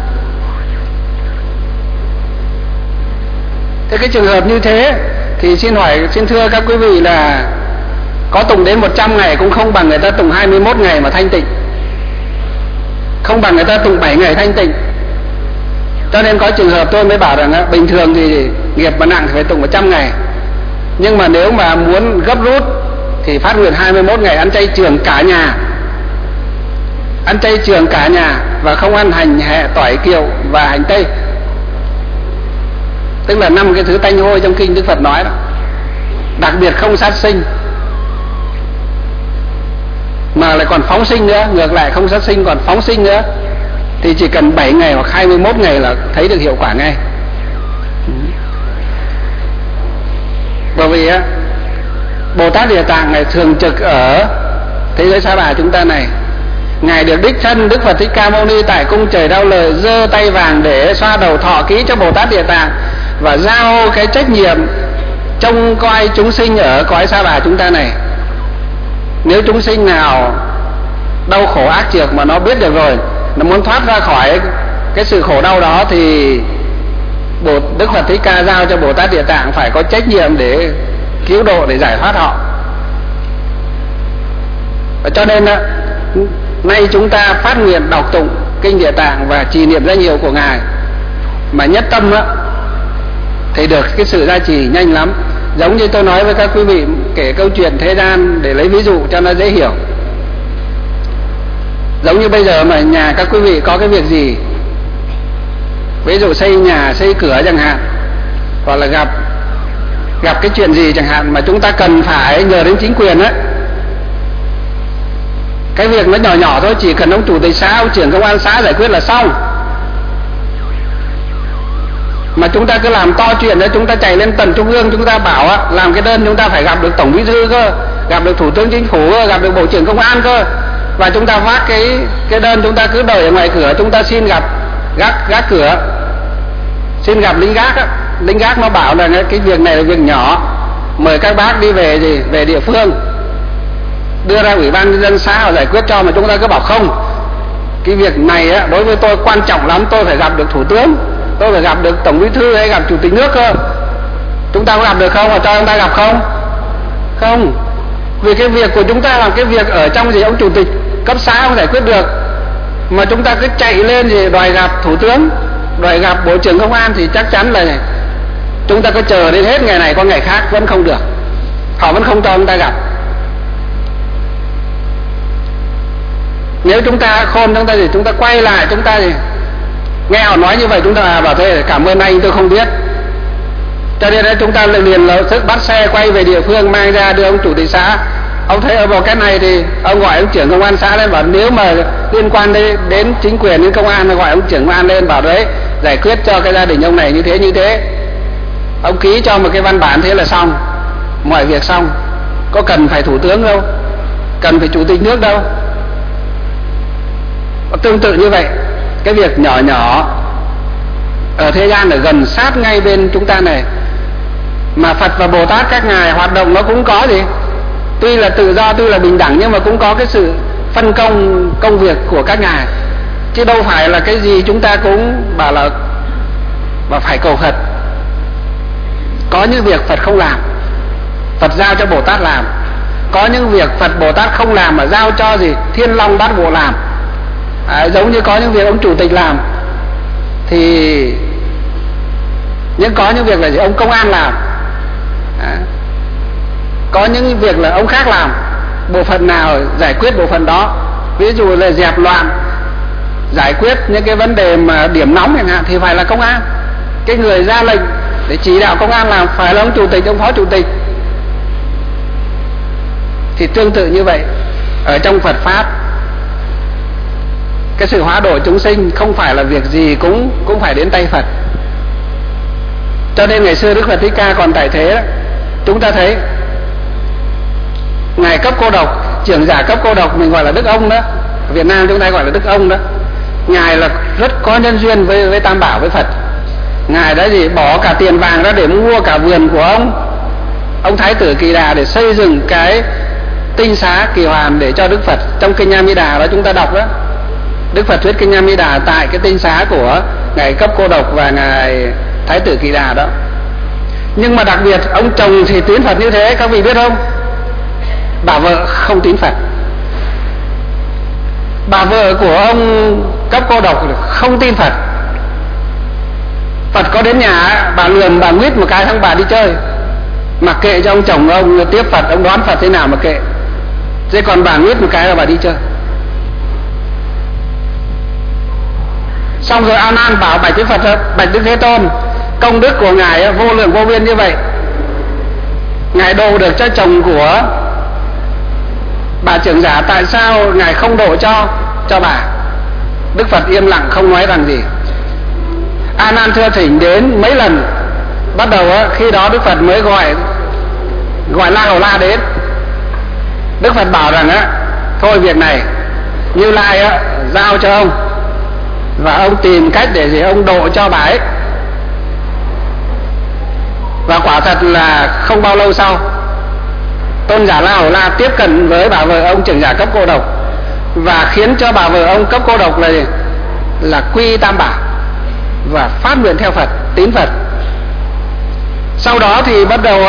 Thế cái trường hợp như thế thì xin thưa các quý vị là có tụng đến 100 ngày cũng không bằng người ta tụng 21 ngày mà thanh tịnh, không bằng người ta tụng 7 ngày thanh tịnh. Cho nên có trường hợp tôi mới bảo rằng bình thường thì nghiệp mà nặng thì phải tụng 100 ngày, nhưng mà nếu mà muốn gấp rút thì phát nguyện 21 ngày ăn chay trường cả nhà, ăn chay trường cả nhà và không ăn hành, hẹ, tỏi, kiệu và hành tây, tức là 5 cái thứ tanh hôi trong kinh Đức Phật nói đó. Đặc biệt không sát sinh, mà lại còn phóng sinh nữa, ngược lại không sát sinh còn phóng sinh nữa, thì chỉ cần 7 ngày hoặc 21 ngày là thấy được hiệu quả ngay. Bởi vì Bồ Tát Địa Tạng này thường trực ở thế giới Sa Bà chúng ta này. Ngài được đích thân Đức Phật Thích Ca Mâu Ni tại cung trời Đao Lợi giơ tay vàng để xoa đầu thọ ký cho Bồ Tát Địa Tạng và giao cái trách nhiệm trông coi chúng sinh ở cõi Sa Bà chúng ta này. Nếu chúng sinh nào đau khổ ác trược mà nó biết được rồi, nó muốn thoát ra khỏi cái sự khổ đau đó, thì Đức Phật Thích Ca giao cho Bồ Tát Địa Tạng phải có trách nhiệm để cứu độ, để giải thoát họ. Và cho nên nay chúng ta phát nguyện đọc tụng kinh Địa Tạng và trì niệm danh hiệu của Ngài mà nhất tâm thì được cái sự gia trì nhanh lắm. Giống như tôi nói với các quý vị, kể câu chuyện thế gian để lấy ví dụ cho nó dễ hiểu. Giống như bây giờ mà nhà các quý vị có cái việc gì, ví dụ xây nhà, xây cửa chẳng hạn, hoặc là gặp cái chuyện gì chẳng hạn mà chúng ta cần phải nhờ đến chính quyền á, cái việc nó nhỏ nhỏ thôi, chỉ cần ông chủ tịch xã, ông trưởng công an xã giải quyết là xong. Mà chúng ta cứ làm to chuyện đó, chúng ta chạy lên tận trung ương, chúng ta bảo làm cái đơn chúng ta phải gặp được tổng bí thư cơ, gặp được thủ tướng chính phủ cơ, gặp được bộ trưởng công an cơ, và chúng ta vác cái đơn, chúng ta cứ đợi ở ngoài cửa, chúng ta xin gặp gác cửa, xin gặp lính gác á. Lính gác nó bảo là cái việc này là việc nhỏ, mời các bác đi về địa phương, đưa ra ủy ban nhân dân xã họ giải quyết cho, mà chúng ta cứ bảo không, cái việc này á, đối với tôi quan trọng lắm, tôi phải gặp được thủ tướng, tôi phải gặp được tổng bí thư hay gặp chủ tịch nước cơ. Chúng ta có gặp được không? Và cho chúng ta gặp không? Không. Vì cái việc của chúng ta là cái việc ở trong gì ông chủ tịch cấp xã không giải quyết được, mà chúng ta cứ chạy lên thì đòi gặp thủ tướng, đòi gặp bộ trưởng công an, thì chắc chắn là chúng ta có chờ đến hết ngày này qua ngày khác vẫn không được, họ vẫn không cho chúng ta gặp. Nếu chúng ta khôn, chúng ta thì chúng ta quay lại, chúng ta thì nghe họ nói như vậy, chúng ta bảo thế, cảm ơn anh, tôi không biết. Cho nên chúng ta liền lập tức bắt xe quay về địa phương, mang ra đưa ông chủ tịch xã. Ông thấy ở vào cái này thì ông gọi ông trưởng công an xã lên, bảo nếu mà liên quan đến chính quyền, đến công an, gọi ông trưởng công an lên, bảo đấy giải quyết cho cái gia đình ông này như thế. Ông ký cho một cái văn bản, thế là xong, mọi việc xong. Có cần phải thủ tướng đâu, cần phải chủ tịch nước đâu. Tương tự như vậy, cái việc nhỏ nhỏ ở thế gian ở gần sát ngay bên chúng ta này, mà Phật và Bồ Tát các ngài hoạt động nó cũng có gì, tuy là tự do, tuy là bình đẳng, nhưng mà cũng có cái sự phân công công việc của các ngài, chứ đâu phải là cái gì chúng ta cũng bảo là phải cầu Phật. Có những việc Phật không làm, Phật giao cho Bồ Tát làm. Có những việc Phật Bồ Tát không làm mà giao cho gì Thiên Long Bát Bộ làm. Giống như có những việc ông chủ tịch làm, thì có những việc là gì ông công an làm. Có những việc là ông khác làm, bộ phận nào giải quyết bộ phận đó. Ví dụ là dẹp loạn, giải quyết những cái vấn đề mà điểm nóng chẳng hạn, thì phải là công an. Cái người ra lệnh để chỉ đạo công an làm phải là ông chủ tịch, ông phó chủ tịch. Thì tương tự như vậy, ở trong Phật Pháp, cái sự hóa độ chúng sinh không phải là việc gì cũng phải đến tay Phật. Cho nên ngày xưa Đức Phật Thích Ca còn tại thế đó, chúng ta thấy ngài cấp cô độc, trưởng giả cấp cô độc, mình gọi là Đức Ông đó, ở Việt Nam chúng ta gọi là Đức Ông đó. Ngài là rất có nhân duyên với Tam Bảo, với Phật. Ngài đã bỏ cả tiền vàng ra để mua cả vườn của ông Thái tử Kỳ Đà để xây dựng cái tinh xá Kỳ Hoàn để cho Đức Phật. Trong kinh A Di Đà đó chúng ta đọc đó, Đức Phật thuyết kinh A Di Đà tại cái tinh xá của ngài cấp cô độc và ngài Thái tử Kỳ Đà đó. Nhưng mà đặc biệt ông chồng thì tín Phật như thế, các vị biết không? Bà vợ không tín Phật. Bà vợ của ông cấp cô độc không tin Phật. Phật có đến nhà, bà lườm, bà nguyết một cái, xong bà đi chơi, mặc kệ cho ông chồng ông tiếp Phật, ông đoán Phật thế nào mà kệ. Thế còn bà nguyết một cái là bà đi chơi. Xong rồi A Nan bảo bạch với Phật, bạch Đức Thế Tôn, công đức của ngài vô lượng vô biên như vậy, ngài độ được cho chồng của bà trưởng giả, tại sao ngài không độ cho bà? Đức Phật im lặng không nói rằng gì. A Nan thưa thỉnh đến mấy lần, bắt đầu khi đó Đức Phật mới gọi La Hầu La đến. Đức Phật bảo rằng thôi việc này Như Lai giao cho ông, và ông tìm cách để ông độ cho bà ấy. Và quả thật là không bao lâu sau, tôn giả La Hầu La tiếp cận với bà vợ ông trưởng giả cấp cô độc và khiến cho bà vợ ông cấp cô độc là quy tam bảo và phát nguyện theo Phật, tín Phật. Sau đó thì bắt đầu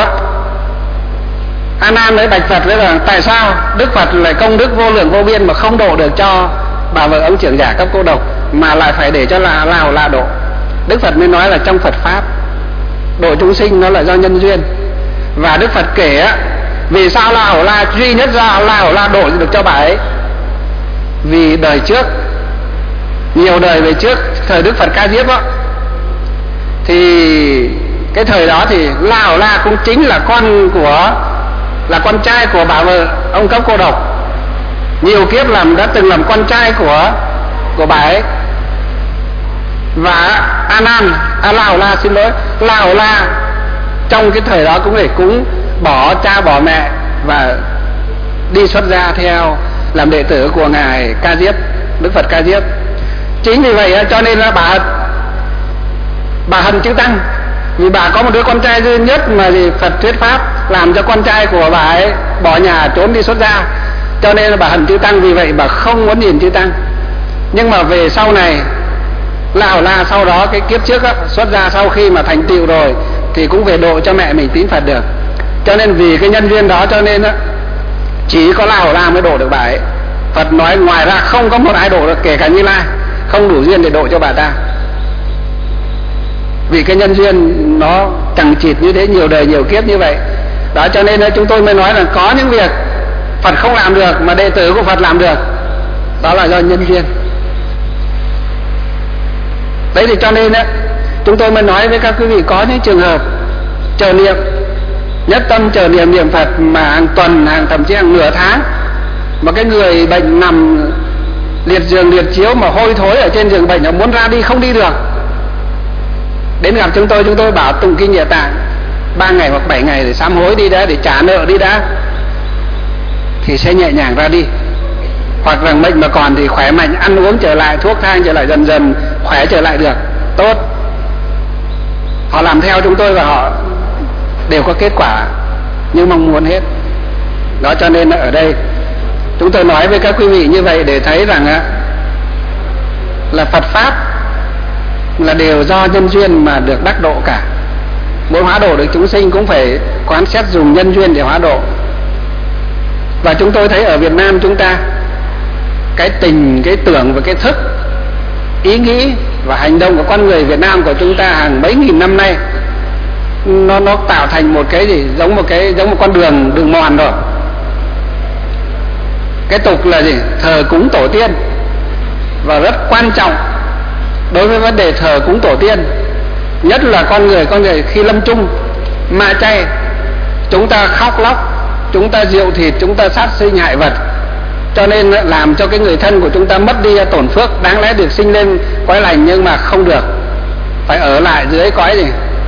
A Nan mới bạch Phật với rằng tại sao Đức Phật lại công đức vô lượng vô biên mà không độ được cho bà vợ ông trưởng giả cấp cô độc mà lại phải để cho La Hầu La độ. Đức Phật mới nói là trong Phật pháp độ chúng sinh nó là do nhân duyên. Và Đức Phật kể vì sao La Hầu La duy nhất ra La Hầu La độ được cho bà ấy, vì đời trước, nhiều đời về trước, thời Đức Phật Ca Diếp thì cái thời đó thì La Hầu La cũng chính là con trai của bà vợ ông cấp cô độc, nhiều kiếp đã từng làm con trai của bà ấy. Và La Hầu La xin lỗi, La Hầu La trong cái thời đó cũng bỏ cha bỏ mẹ và đi xuất gia theo làm đệ tử của ngài Ca Diếp, Đức Phật Ca Diếp. Chính vì vậy cho nên là bà hận chữ Tăng, vì bà có một đứa con trai duy nhất mà Phật thuyết pháp làm cho con trai của bà ấy bỏ nhà trốn đi xuất gia, cho nên là bà hận chữ Tăng, vì vậy bà không muốn nhìn chữ Tăng. Nhưng mà về sau này La Hầu La sau đó cái kiếp trước xuất gia sau khi mà thành tựu rồi thì cũng về độ cho mẹ mình tín Phật được. Cho nên vì cái nhân duyên đó cho nên chỉ có La Hầu La mới độ được bà ấy. Phật nói ngoài ra không có một ai độ được, kể cả Như Lai không đủ duyên để độ cho bà ta, vì cái nhân duyên nó chằng chịt như thế, nhiều đời nhiều kiếp như vậy đó. Cho nên chúng tôi mới nói là có những việc Phật không làm được mà đệ tử của Phật làm được, đó là do nhân duyên. Đấy thì cho nên chúng tôi mới nói với các quý vị có những trường hợp chờ niệm, nhất tâm chờ niệm niệm Phật mà hàng tuần, thậm chí hàng nửa tháng, mà cái người bệnh nằm liệt giường liệt chiếu mà hôi thối ở trên giường bệnh, nó muốn ra đi không đi được, đến gặp chúng tôi bảo tụng kinh Địa Tạng 3 ngày hoặc 7 ngày để sám hối đi đã, để trả nợ đi đã, thì sẽ nhẹ nhàng ra đi. Hoặc rằng bệnh mà còn thì khỏe mạnh, ăn uống trở lại, thuốc thang trở lại, dần dần khỏe trở lại được, tốt. Họ làm theo chúng tôi và họ đều có kết quả như mong muốn hết. Đó cho nên ở đây chúng tôi nói với các quý vị như vậy để thấy rằng là Phật Pháp là đều do nhân duyên mà được đắc độ cả. Muốn hóa độ được chúng sinh cũng phải quán xét dùng nhân duyên để hóa độ. Và chúng tôi thấy ở Việt Nam chúng ta, cái tình, cái tưởng và cái thức, ý nghĩ và hành động của con người Việt Nam của chúng ta hàng mấy nghìn năm nay, nó tạo thành một cái gì giống một con đường mòn rồi. Cái tục là gì? Thờ cúng tổ tiên, và rất quan trọng đối với vấn đề thờ cúng tổ tiên, nhất là con người khi lâm chung ma chay, chúng ta khóc lóc, chúng ta rượu thịt, chúng ta sát sinh hại vật, cho nên làm cho cái người thân của chúng ta mất đi tổn phước, đáng lẽ được sinh lên cõi lành nhưng mà không được, phải ở lại dưới cõi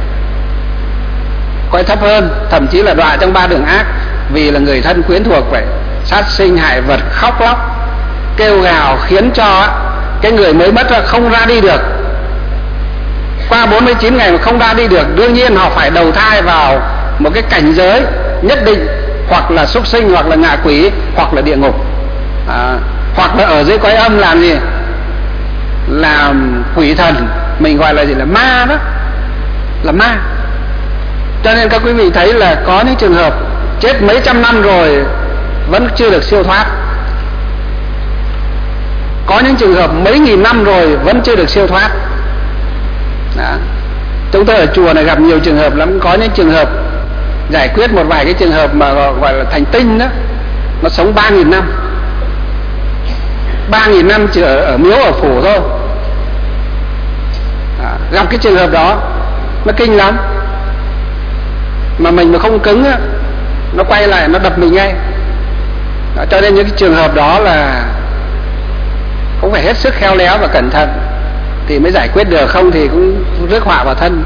thấp hơn, thậm chí là đọa trong 3 đường ác, vì là người thân quyến thuộc vậy, sát sinh hại vật, khóc lóc kêu gào, khiến cho cái người mới mất không ra đi được. Qua 49 ngày mà không ra đi được, đương nhiên họ phải đầu thai vào một cái cảnh giới nhất định, hoặc là súc sinh, hoặc là ngạ quỷ, hoặc là địa ngục, hoặc là ở dưới cõi âm làm gì? Làm quỷ thần, mình gọi là gì? Là ma đó, là ma. Cho nên các quý vị thấy là có những trường hợp chết mấy trăm năm rồi vẫn chưa được siêu thoát, có những trường hợp mấy nghìn năm rồi vẫn chưa được siêu thoát đó. Chúng tôi ở chùa này gặp nhiều trường hợp lắm. Có những trường hợp giải quyết một vài cái trường hợp mà gọi là thành tinh đó, nó sống 3.000 năm, 3.000 năm chỉ ở miếu ở phủ thôi. Gặp cái trường hợp đó nó kinh lắm, mà mình mà không cứng nó quay lại nó đập mình ngay đó. Cho nên những cái trường hợp đó là cũng phải hết sức khéo léo và cẩn thận thì mới giải quyết được, không thì cũng rước họa vào thân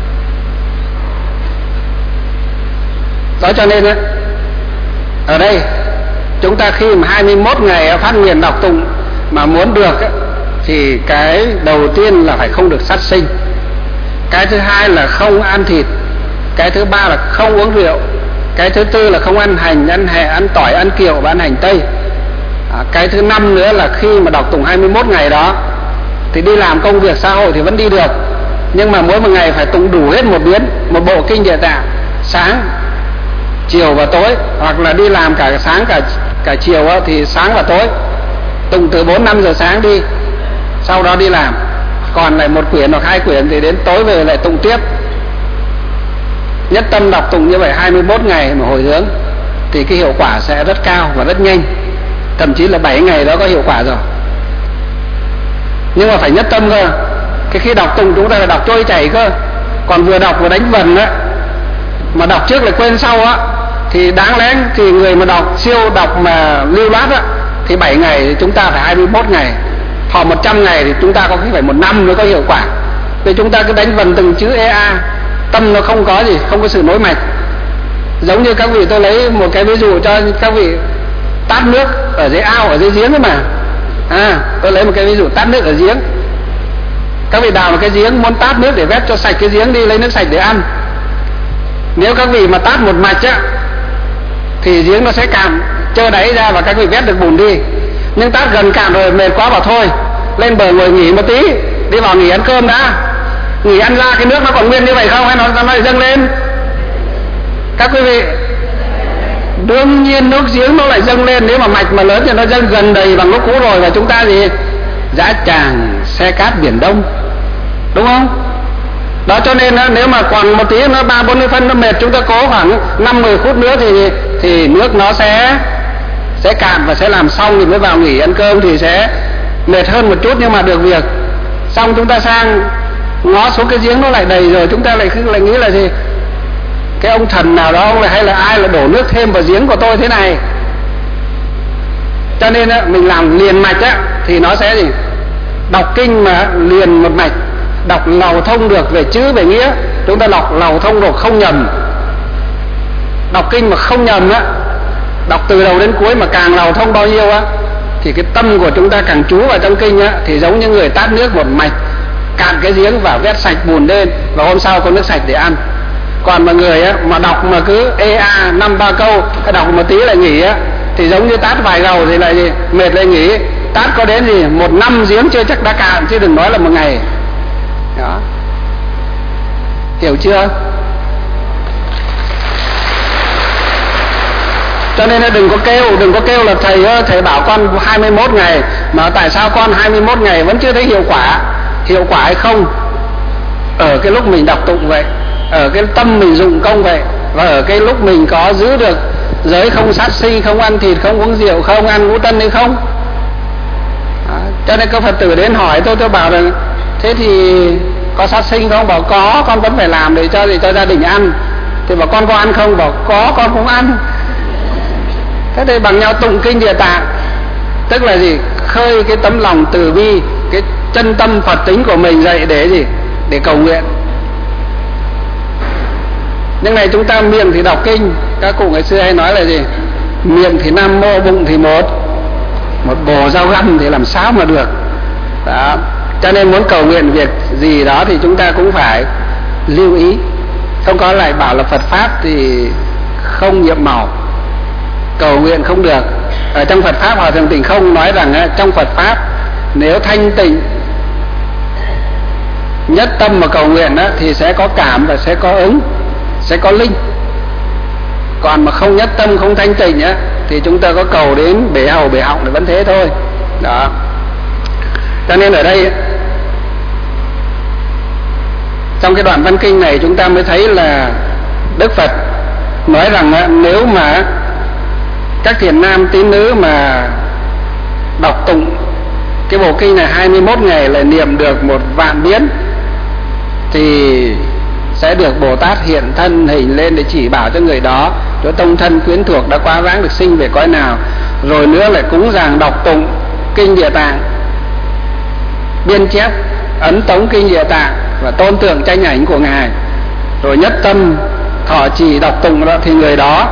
đó. Cho nên ở đây chúng ta khi mà 21 ngày phát nguyện đọc tụng mà muốn được thì cái đầu tiên là phải không được sát sinh, cái thứ hai là không ăn thịt, Cái thứ ba là không uống rượu. Cái thứ tư là không ăn hành, ăn hẹ, ăn tỏi, ăn kiệu và ăn hành tây. Cái thứ năm nữa là khi mà đọc tụng 21 ngày đó thì đi làm công việc xã hội thì vẫn đi được, nhưng mà mỗi một ngày phải tụng đủ hết một bộ kinh Địa Tạng, sáng, chiều và tối, hoặc là đi làm cả sáng cả chiều thì sáng và tối, tụng từ 4-5 giờ sáng đi, sau đó đi làm, còn lại một quyển hoặc 2 quyển thì đến tối về lại tụng tiếp. Nhất tâm đọc tụng như vậy 21 ngày mà hồi hướng thì cái hiệu quả sẽ rất cao và rất nhanh, thậm chí là 7 ngày đó có hiệu quả rồi. Nhưng mà phải nhất tâm cơ. Cái khi đọc tụng chúng ta phải đọc trôi chảy cơ, còn vừa đọc vừa đánh vần á, mà đọc trước lại quên sau á, thì đáng lẽ thì người mà đọc siêu đọc mà lưu loát á thì 7 ngày thì chúng ta phải 21 ngày, hoặc 100 ngày thì chúng ta có khi phải 1 năm mới có hiệu quả. Vì chúng ta cứ đánh vần từng chữ EA, tâm nó không có gì, không có sự nối mạch. Giống như các vị, tôi lấy một cái ví dụ cho các vị tát nước ở dưới ao, ở dưới giếng ấy mà. Tôi lấy một cái ví dụ tát nước ở giếng. Các vị đào một cái giếng, muốn tát nước để vét cho sạch cái giếng đi, lấy nước sạch để ăn. Nếu các vị mà tát một mạch á thì giếng nó sẽ cạn trơ đáy ra và các vị vét được bùn đi. Nhưng tát gần cạn rồi mệt quá bảo thôi, lên bờ ngồi nghỉ một tí, đi vào nghỉ ăn cơm đã. Nghỉ ăn ra cái nước nó còn nguyên như vậy không, hay nó lại dâng lên? Các quý vị, đương nhiên nước giếng nó lại dâng lên. Nếu mà mạch mà lớn thì nó dâng gần đầy bằng lúc cũ rồi, và chúng ta gì? Dã tràng xe cát biển Đông, đúng không? Đó, cho nên nếu mà còn một tí nó 30-40 phân nó mệt, chúng ta cố khoảng 5-10 phút nữa thì nước nó sẽ cạn và sẽ làm xong thì mới vào nghỉ ăn cơm, thì sẽ mệt hơn một chút nhưng mà được việc. Xong chúng ta sang ngó xuống cái giếng nó lại đầy rồi, chúng ta lại nghĩ là gì? Cái ông thần nào đó hay là ai là đổ nước thêm vào giếng của tôi thế này. Cho nên mình làm liền mạch thì nó sẽ gì? Đọc kinh mà liền một mạch, đọc lầu thông được về chữ về nghĩa, chúng ta đọc lầu thông được không nhầm. Đọc kinh mà không nhầm đọc từ đầu đến cuối mà càng lầu thông bao nhiêu thì cái tâm của chúng ta càng trú vào trong kinh thì giống như người tát nước một mạch, cạn cái giếng và vét sạch bùn lên, và hôm sau có nước sạch để ăn. Còn mà người mà đọc mà cứ EA 5-3 câu, đọc một tí lại nghỉ thì giống như tát vài gầu thì lại gì? Mệt lại nghỉ. Tát có đến gì 1 năm giếng chưa chắc đã cạn, chứ đừng nói là 1 ngày. Đó, hiểu chưa? Cho nên đừng có kêu là thầy bảo con 21 ngày, mà tại sao con 21 ngày vẫn chưa thấy hiệu quả? Hiệu quả hay không ở cái lúc mình đọc tụng vậy, ở cái tâm mình dụng công vậy, và ở cái lúc mình có giữ được giới không sát sinh, không ăn thịt, không uống rượu, không ăn ngũ tân hay không. Đó, cho nên các Phật tử đến hỏi tôi bảo rằng thế thì có sát sinh không? Bảo có, con vẫn phải làm để cho gia đình ăn. Thì bảo con có ăn không? Bảo có, con cũng ăn. Thế thì bằng nhau tụng kinh Địa Tạng, tức là gì? Khơi cái tấm lòng từ bi, cái chân tâm Phật tính của mình dậy để gì? Để cầu nguyện. Nhưng này chúng ta miệng thì đọc kinh, các cụ ngày xưa hay nói là gì? Miệng thì Nam Mô, bụng thì một bồ dao găm thì làm sao mà được. Đó, cho nên muốn cầu nguyện việc gì đó thì chúng ta cũng phải lưu ý. Không có lại bảo là Phật Pháp thì không nhiệm màu, cầu nguyện không được. Ở trong Phật Pháp Hòa Thượng Tịnh Không nói rằng trong Phật Pháp nếu thanh tịnh nhất tâm mà cầu nguyện thì sẽ có cảm và sẽ có ứng, sẽ có linh. Còn mà không nhất tâm, không thanh tịnh thì chúng ta có cầu đến bể hầu bể họng thì vẫn thế thôi. Đó, cho nên ở đây trong cái đoạn văn kinh này chúng ta mới thấy là Đức Phật nói rằng nếu mà các thiện nam tín nữ mà đọc tụng cái bộ kinh này 21 ngày lại niệm được 1.000 biến thì sẽ được Bồ Tát hiện thân hình lên để chỉ bảo cho người đó chỗ tông thân quyến thuộc đã quá vãng được sinh về cõi nào. Rồi nữa lại cúng dường đọc tụng kinh Địa Tạng, biên chép ấn tống kinh Địa Tạng và tôn tượng tranh ảnh của Ngài, rồi nhất tâm thọ trì đọc tụng đó, thì người đó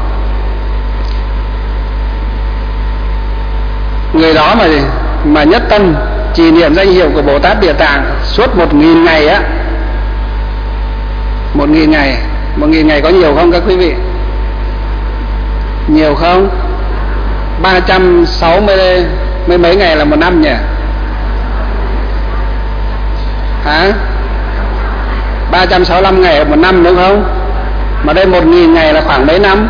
mà nhất tâm trì niệm danh hiệu của Bồ Tát Địa Tạng suốt 1.000 ngày 1.000 ngày 1.000 ngày có nhiều không các quý vị? Nhiều không? 360 mấy ngày là một năm nhỉ? Hả? 365 ngày là một năm đúng không? Mà đây 1.000 ngày là khoảng mấy năm?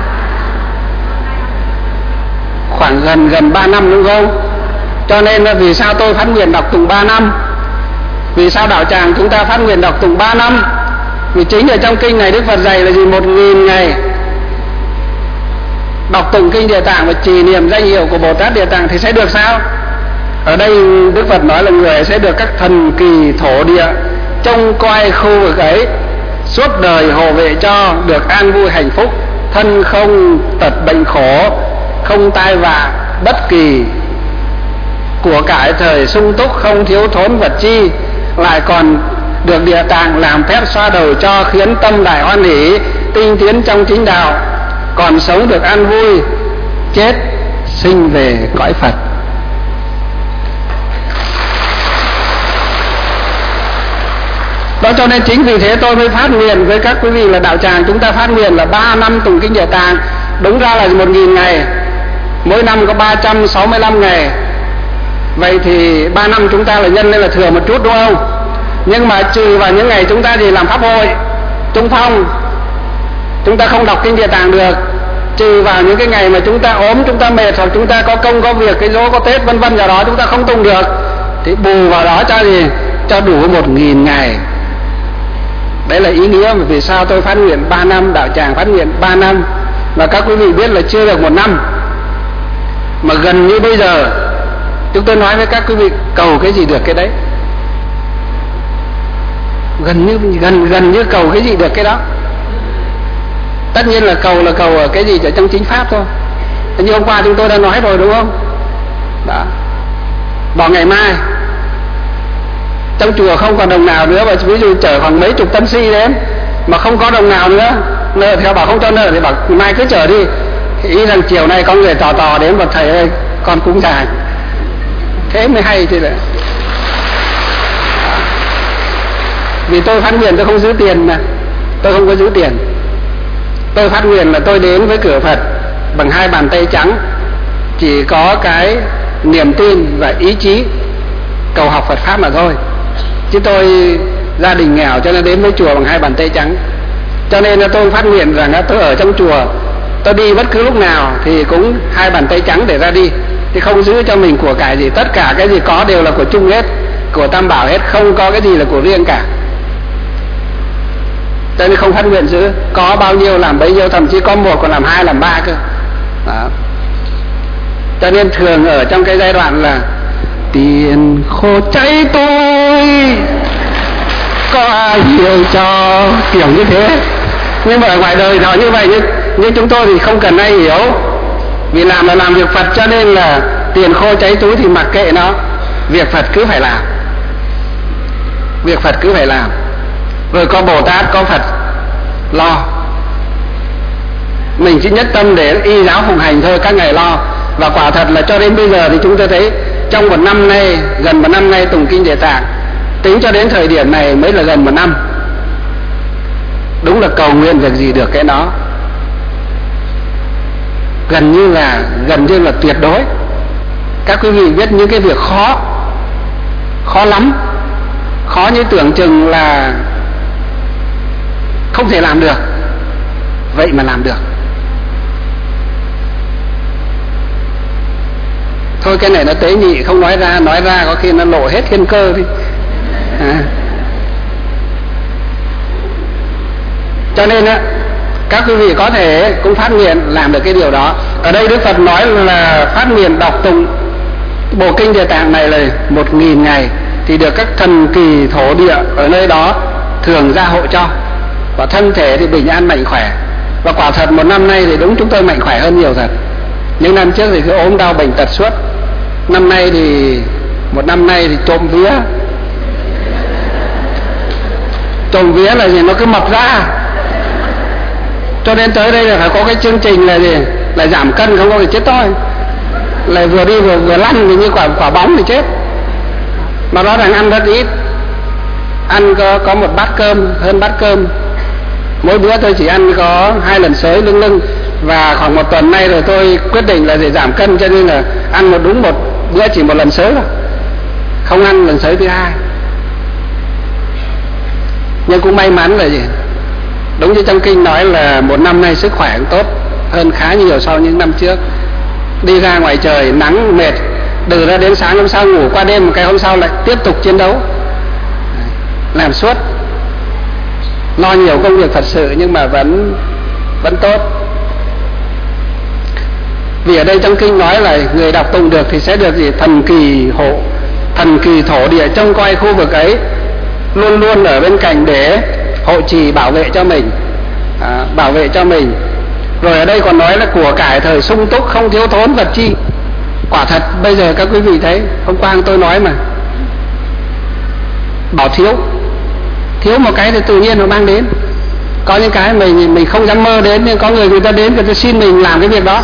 Khoảng gần 3 năm đúng không? Cho nên là vì sao tôi phát nguyện đọc tụng 3 năm? Vì sao đạo tràng chúng ta phát nguyện đọc tụng 3 năm? Vì chính ở trong kinh này Đức Phật dạy là gì? 1.000 ngày đọc tụng kinh Địa Tạng và trì niệm danh hiệu của Bồ Tát Địa Tạng thì sẽ được sao? Ở đây Đức Phật nói là người sẽ được các thần kỳ thổ địa trông coi khu vực ấy, suốt đời hộ vệ cho, được an vui hạnh phúc, thân không tật bệnh khổ, không tai vạ bất kỳ, của cải thời sung túc, không thiếu thốn vật chi, lại còn được Địa Tạng làm phép xoa đầu cho, khiến tâm đại hoan hỷ, tinh tiến trong chính đạo, còn sống được an vui, chết sinh về cõi Phật. Đó, cho nên chính vì thế tôi mới phát nguyện với các quý vị là đạo tràng chúng ta phát nguyện là 3 năm tụng kinh Địa Tạng. Đúng ra là 1.000 ngày, mỗi năm có 365 ngày. Vậy thì 3 năm chúng ta là nhân lên là thừa một chút đúng không? Nhưng mà trừ vào những ngày chúng ta thì làm pháp hội, trung phong, chúng ta không đọc kinh Địa Tạng được. Trừ vào những cái ngày mà chúng ta ốm, chúng ta mệt, hoặc chúng ta có công có việc, cái dỗ có Tết vân vân, do đó chúng ta không tụng được, thì bù vào đó cho gì? Cho đủ 1.000 ngày. Đấy là ý nghĩa vì sao tôi phát nguyện 3 năm, đạo tràng phát nguyện 3 năm. Và các quý vị biết là chưa được 1 năm, mà gần như bây giờ chúng tôi nói với các quý vị, cầu cái gì được cái đấy. Gần như cầu cái gì được cái đó. Tất nhiên là cầu ở cái gì ở trong chính pháp thôi. Như hôm qua chúng tôi đã nói rồi đúng không? Đó. Bỏ ngày mai, trong chùa không còn đồng nào nữa, và ví dụ chở khoảng mấy chục tân si đến mà không có đồng nào nữa, nợ theo bảo không cho nợ thì bảo mai cứ chở đi. Thì ý rằng chiều nay có người tò đến và thầy ơi con cúng dài, thế mới hay chứ. Là vì tôi phát nguyện tôi không giữ tiền mà, tôi không có giữ tiền. Tôi phát nguyện là tôi đến với cửa Phật bằng 2 bàn tay trắng, chỉ có cái niềm tin và ý chí cầu học Phật pháp mà thôi. Chứ tôi gia đình nghèo cho nên đến với chùa bằng 2 bàn tay trắng. Cho nên là tôi phát nguyện rằng tôi ở trong chùa, tôi đi bất cứ lúc nào thì cũng 2 bàn tay trắng để ra đi, thì không giữ cho mình của cải gì. Tất cả cái gì có đều là của chung hết, của Tam Bảo hết, không có cái gì là của riêng cả. Cho nên không phát nguyện giữ, có bao nhiêu làm bấy nhiêu, thậm chí có 1 còn làm 2 làm 3 cơ. Đó. Cho nên thường ở trong cái giai đoạn là tiền khô cháy tôi có ai hiểu cho, kiểu như thế. Nhưng mà ở ngoài đời nó như vậy, nhưng chúng tôi thì không cần ai hiểu, vì làm là làm việc Phật, cho nên là tiền khô cháy túi thì mặc kệ nó, việc Phật cứ phải làm, việc Phật cứ phải làm. Rồi có Bồ Tát có Phật lo, mình chỉ nhất tâm để y giáo phụng hành thôi, các ngài lo. Và quả thật là cho đến bây giờ thì chúng tôi thấy trong 1 năm nay, gần 1 năm nay tụng kinh Địa Tạng, tính cho đến thời điểm này mới là gần 1 năm. Đúng là cầu nguyện việc gì được cái đó, gần như là tuyệt đối. Các quý vị biết những cái việc khó lắm, khó như tưởng chừng là không thể làm được, vậy mà làm được. Thôi cái này nó tế nhị không nói ra có khi nó lộ hết thiên cơ đi. Cho nên á, các quý vị có thể cũng phát nguyện làm được cái điều đó. Ở đây Đức Phật nói là phát nguyện đọc tụng bộ kinh Địa Tạng này là 1.000 ngày thì được các thần kỳ thổ địa ở nơi đó thường gia hộ cho, và thân thể thì bình an mạnh khỏe. Và quả thật 1 năm nay thì đúng chúng tôi mạnh khỏe hơn nhiều thật. Những năm trước thì cứ ốm đau bệnh tật suốt. Năm nay thì 1 năm nay thì trộm vía là gì, nó cứ mập ra. Cho nên tới đây là phải có cái chương trình là gì, là giảm cân, không có thì chết thôi. Lại vừa đi vừa lăn thì như quả bóng thì chết. Mà nói rằng ăn rất ít, ăn có 1 bát cơm, hơn bát cơm Mỗi bữa tôi chỉ ăn có 2 lần xới lưng, và khoảng 1 tuần nay rồi tôi quyết định là để giảm cân, cho nên là ăn đúng một bữa chỉ 1 lần xới thôi, không ăn lần xới thứ hai. Nhưng cũng may mắn là gì? Đúng như trong kinh nói là 1 năm nay sức khỏe cũng tốt hơn khá nhiều so với những năm trước. Đi ra ngoài trời nắng mệt, từ ra đến sáng hôm sau ngủ qua đêm, một cái hôm sau lại tiếp tục chiến đấu, làm suốt, lo nhiều công việc thật sự nhưng mà vẫn tốt. Vì ở đây trong kinh nói là người đọc tụng được thì sẽ được gì? Thần kỳ thổ địa trông coi khu vực ấy, luôn luôn ở bên cạnh để hộ trì bảo vệ cho mình. Rồi ở đây còn nói là của cải thời sung túc, không thiếu thốn vật chi. Quả thật bây giờ các quý vị thấy, hôm qua tôi nói mà, bảo thiếu một cái thì tự nhiên nó mang đến. Có những cái mình không dám mơ đến, nhưng có người ta đến, người ta xin mình làm cái việc đó.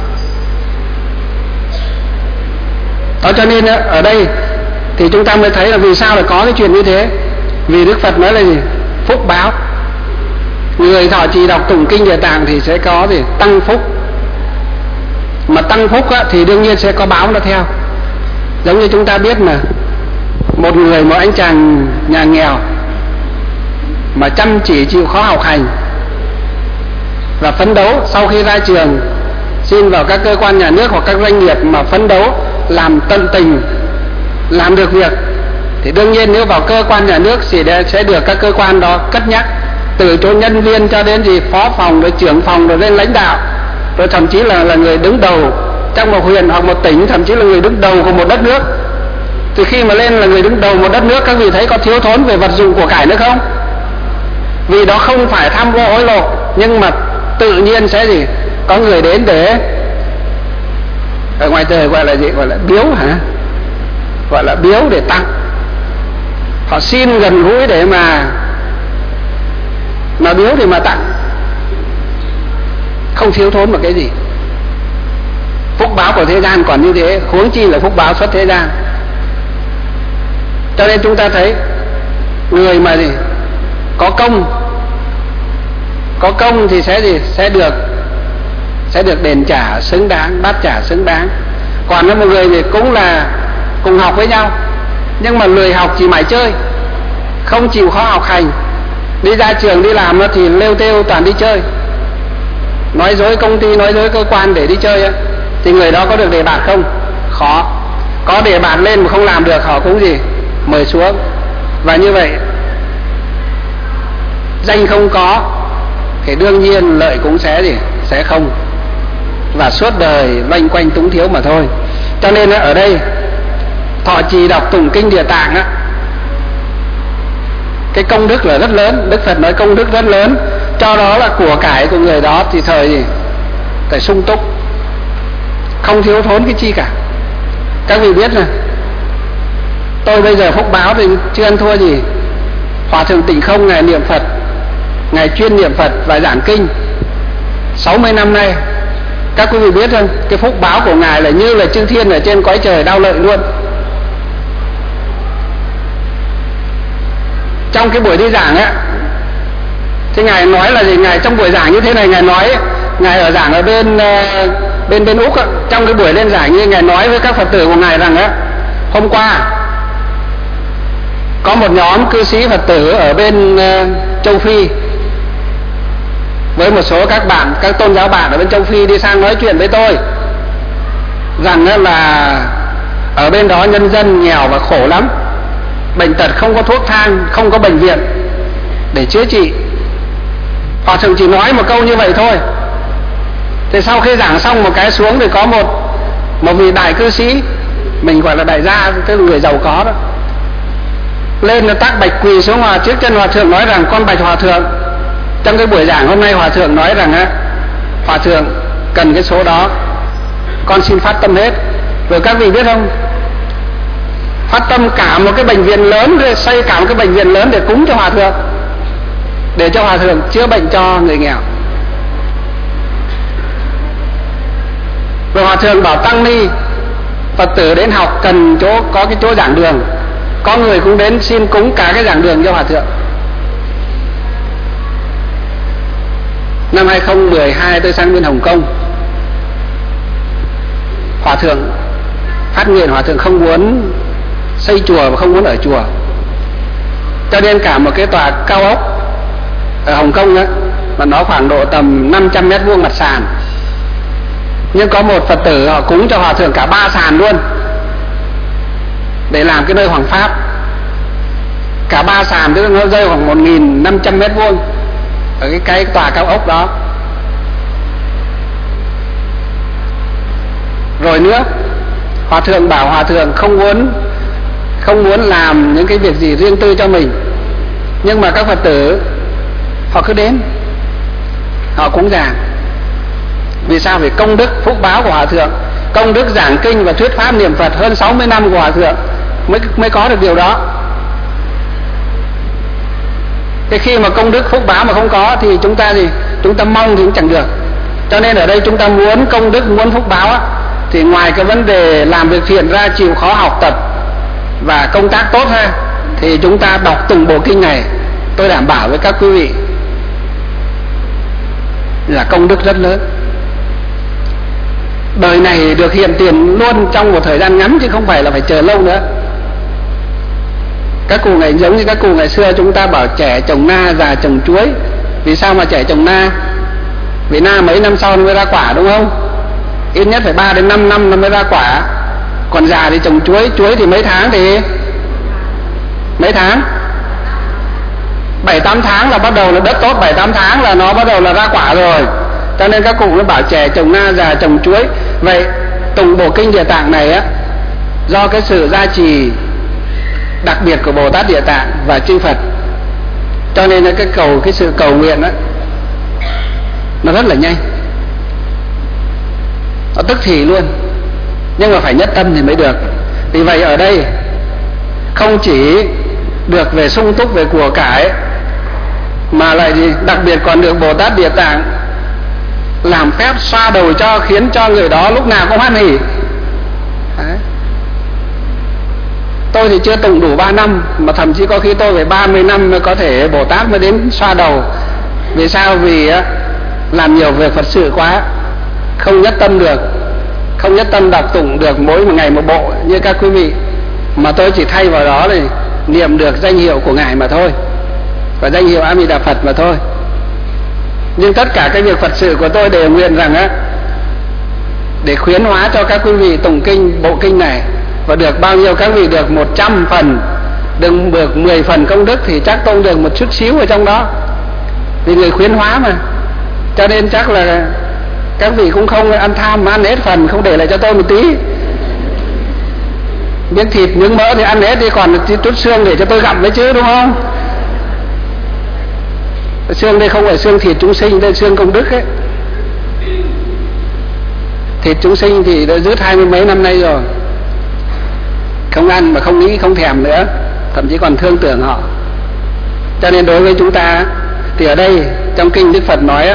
Đó, cho nên ở đây thì chúng ta mới thấy là vì sao lại có cái chuyện như thế. Vì Đức Phật nói là gì? Phúc báo. Người thọ trì đọc tụng kinh Địa Tạng thì sẽ có gì? Tăng phúc. Mà tăng phúc thì đương nhiên sẽ có báo nó theo. Giống như chúng ta biết mà, một anh chàng nhà nghèo mà chăm chỉ chịu khó học hành và phấn đấu, sau khi ra trường xin vào các cơ quan nhà nước hoặc các doanh nghiệp mà phấn đấu làm tận tình, làm được việc, thì đương nhiên nếu vào cơ quan nhà nước thì sẽ được các cơ quan đó cất nhắc, từ chỗ nhân viên cho đến gì phó phòng, rồi trưởng phòng, rồi lên lãnh đạo, rồi thậm chí là người đứng đầu trong một huyện hoặc một tỉnh, thậm chí là người đứng đầu của một đất nước. Thì khi mà lên là người đứng đầu một đất nước, các vị thấy có thiếu thốn về vật dụng của cải nữa không? Vì đó không phải tham vô hối lộ, nhưng mà tự nhiên sẽ gì? Có người đến để, ở ngoài trời gọi là gì? Gọi là biếu hả? Gọi là biếu để tặng. Họ xin gần gũi để mà biếu thì mà tặng, không thiếu thốn một cái gì. Phúc báo của thế gian còn như thế, huống chi là phúc báo xuất thế gian. Cho nên chúng ta thấy người mà gì có công thì sẽ gì? Sẽ được đền trả xứng đáng, đáp trả xứng đáng. Còn nếu một người thì cũng là cùng học với nhau, nhưng mà lười học, chỉ mải chơi, không chịu khó học hành, đi ra trường đi làm thì lêu têu toàn đi chơi, nói dối công ty, nói dối cơ quan để đi chơi ấy, thì người đó có được đề bạt không? Khó. Có đề bạt lên mà không làm được, họ cũng gì? Mời xuống. Và như vậy danh không có thì đương nhiên lợi cũng sẽ gì? Sẽ không. Và suốt đời loanh quanh túng thiếu mà thôi. Cho nên ở đây thọ trì đọc tụng kinh Địa Tạng á, cái công đức là rất lớn. Đức Phật nói công đức rất lớn, cho đó là của cải của người đó thì thời gì? Thời sung túc, không thiếu thốn cái chi cả. Các vị biết là tôi bây giờ phúc báo thì chưa ăn thua gì Hòa Thượng Tịnh Không. Ngài niệm Phật, Ngài chuyên niệm Phật và giảng kinh 60 năm nay. Các quý vị biết không, cái phúc báo của Ngài là như là chư thiên ở trên cõi trời đau lợi luôn. Trong cái buổi đi giảng á, thì Ngài nói là gì? Ngài trong buổi giảng như thế này, Ngài nói, Ngài ở giảng ở bên Úc á, trong cái buổi lên giảng như Ngài nói với các Phật tử của Ngài rằng á, hôm qua có một nhóm cư sĩ Phật tử ở bên châu Phi với một số các bạn, các tôn giáo bạn ở bên châu Phi đi sang nói chuyện với tôi rằng là ở bên đó nhân dân nghèo và khổ lắm, bệnh tật không có thuốc thang, không có bệnh viện để chữa trị. Hòa Thượng chỉ nói một câu như vậy thôi. Thì sau khi giảng xong một cái xuống thì có một vị đại cư sĩ, mình gọi là đại gia, tức là người giàu có đó, lên nó tác bạch quỳ xuống trước chân Hòa Thượng nói rằng: con bạch Hòa Thượng, trong cái buổi giảng hôm nay Hòa Thượng nói rằng á, Hòa Thượng cần cái số đó, con xin phát tâm hết. Rồi các vị biết không, phát tâm cả một cái bệnh viện lớn, rồi xây cả một cái bệnh viện lớn để cúng cho Hòa Thượng, để cho Hòa Thượng chữa bệnh cho người nghèo. Rồi Hòa Thượng bảo tăng ni Phật tử đến học cần có cái chỗ giảng đường, có người cũng đến xin cúng cả cái giảng đường cho Hòa Thượng. Năm 2012 tôi sang bên Hồng Kông. Hòa thượng phát nguyện, hòa thượng không muốn xây chùa và không muốn ở chùa, cho nên cả một cái tòa cao ốc ở Hồng Kông á, mà nó khoảng độ tầm 500 mét vuông mặt sàn, nhưng có một Phật tử họ cúng cho hòa thượng cả 3 sàn luôn để làm cái nơi hoàng pháp. Cả 3 sàn tức là nó rơi khoảng 1.500 mét vuông ở cái tòa cao ốc đó. Rồi nữa, hòa thượng bảo hòa thượng không muốn làm những cái việc gì riêng tư cho mình, nhưng mà các Phật tử họ cứ đến, họ cúng dường. Vì sao? Vì công đức phúc báo của hòa thượng, công đức giảng kinh và thuyết pháp niệm Phật hơn 60 năm của hòa thượng mới có được điều đó. Thế khi mà công đức phúc báo mà không có thì chúng ta mong thì cũng chẳng được. Cho nên ở đây chúng ta muốn công đức, muốn phúc báo á, thì ngoài cái vấn đề làm việc thiện ra, chịu khó học tập và công tác tốt ha, thì chúng ta đọc từng bộ kinh này, tôi đảm bảo với các quý vị là công đức rất lớn. Đời này được hiện tiền luôn trong một thời gian ngắn, chứ không phải là phải chờ lâu nữa. Các cụ ngày giống như các cụ ngày xưa, chúng ta bảo trẻ trồng na, già trồng chuối. Vì sao mà trẻ trồng na? Vì na mấy năm sau nó mới ra quả, đúng không? Ít nhất phải 3 đến 5 năm nó mới ra quả. Còn già thì trồng chuối thì mấy tháng 7-8 tháng là bắt đầu là đất tốt, 7-8 tháng là nó bắt đầu là ra quả rồi. Cho nên các cụ nó bảo trẻ trồng na, già trồng chuối. Vậy tụng bộ kinh Địa Tạng này á, do cái sự gia trì đặc biệt của Bồ Tát Địa Tạng và chư Phật, cho nên là cái sự cầu nguyện á, nó rất là nhanh, nó tức thì luôn. Nhưng mà phải nhất tâm thì mới được. Vì vậy ở đây không chỉ được về sung túc về của cải, mà lại đặc biệt còn được Bồ Tát Địa Tạng làm phép xoa đầu cho, khiến cho người đó lúc nào cũng hoan hỉ. Đấy. Tôi thì chưa tụng đủ 3 năm, mà thậm chí có khi tôi phải 30 năm mới có thể Bồ Tát mới đến xoa đầu. Vì sao? Vì làm nhiều việc Phật sự quá, không nhất tâm được, không nhất tâm đọc tụng được mỗi một ngày một bộ như các quý vị, mà tôi chỉ thay vào đó thì niệm được danh hiệu của Ngài mà thôi, và danh hiệu A Di Đà Phật mà thôi. Nhưng tất cả cái việc Phật sự của tôi đều nguyện rằng á, để khuyến hóa cho các quý vị tụng kinh, bộ kinh này, và được bao nhiêu các vị được 100 phần, đừng được 10 phần công đức thì chắc tôi được một chút xíu ở trong đó, vì người khuyến hóa mà. Cho nên chắc là các vị cũng không ăn tham mà ăn hết phần, không để lại cho tôi một tí. Miếng thịt miếng mỡ thì ăn hết đi, còn chút xương để cho tôi gặm đấy chứ, đúng không? Xương đây không phải xương thịt chúng sinh, đây xương công đức ấy. Thịt chúng sinh thì đã rứt 20 mấy năm nay rồi, không ăn mà không nghĩ, không thèm nữa, thậm chí còn thương tưởng họ. Cho nên đối với chúng ta thì ở đây trong kinh Đức Phật nói á,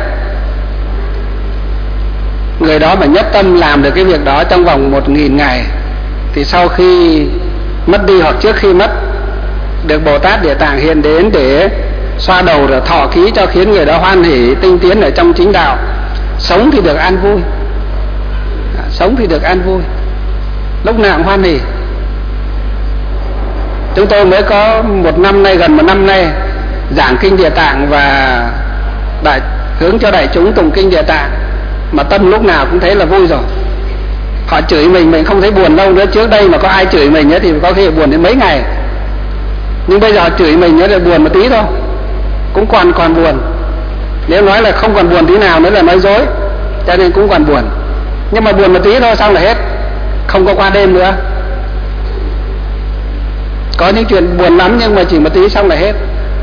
người đó mà nhất tâm làm được cái việc đó trong vòng 1000 ngày, thì sau khi mất đi hoặc trước khi mất, được Bồ Tát Địa Tạng hiện đến để xoa đầu rồi thọ ký cho, khiến người đó hoan hỷ tinh tiến ở trong chính đạo, sống thì được an vui, sống thì được an vui, lúc nào cũng hoan hỷ. Chúng tôi mới có một năm nay, gần một năm nay giảng kinh Địa Tạng và hướng cho đại chúng tụng kinh Địa Tạng, mà tâm lúc nào cũng thấy là vui rồi. Họ chửi mình không thấy buồn đâu nữa. Trước đây mà có ai chửi mình thì có khi buồn đến mấy ngày, nhưng bây giờ chửi mình là buồn một tí thôi, cũng còn buồn. Nếu nói là không còn buồn tí nào nữa là nói dối, cho nên cũng còn buồn. Nhưng mà buồn một tí thôi xong là hết, không có qua đêm nữa. Có những chuyện buồn lắm nhưng mà chỉ một tí xong là hết.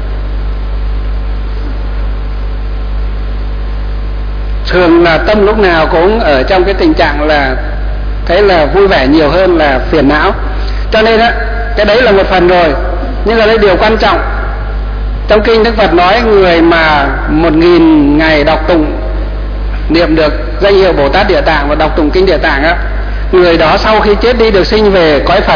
Thường là tâm lúc nào cũng ở trong cái tình trạng là thấy là vui vẻ nhiều hơn là phiền não. Cho nên á, cái đấy là một phần rồi. Nhưng là đây điều quan trọng, trong kinh Đức Phật nói người mà 1000 ngày đọc tụng niệm được danh hiệu Bồ Tát Địa Tạng và đọc tụng kinh Địa Tạng á, người đó sau khi chết đi được sinh về cõi Phật.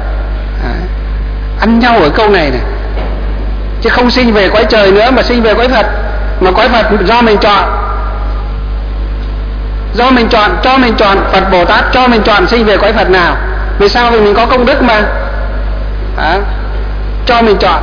Ăn nhau ở câu này chứ không sinh về cõi trời nữa, mà sinh về cõi Phật. Mà cõi Phật do mình chọn, Do mình chọn, cho mình chọn Phật Bồ Tát, cho mình chọn sinh về cõi Phật nào. Vì sao? Vì mình có công đức mà. Cho mình chọn.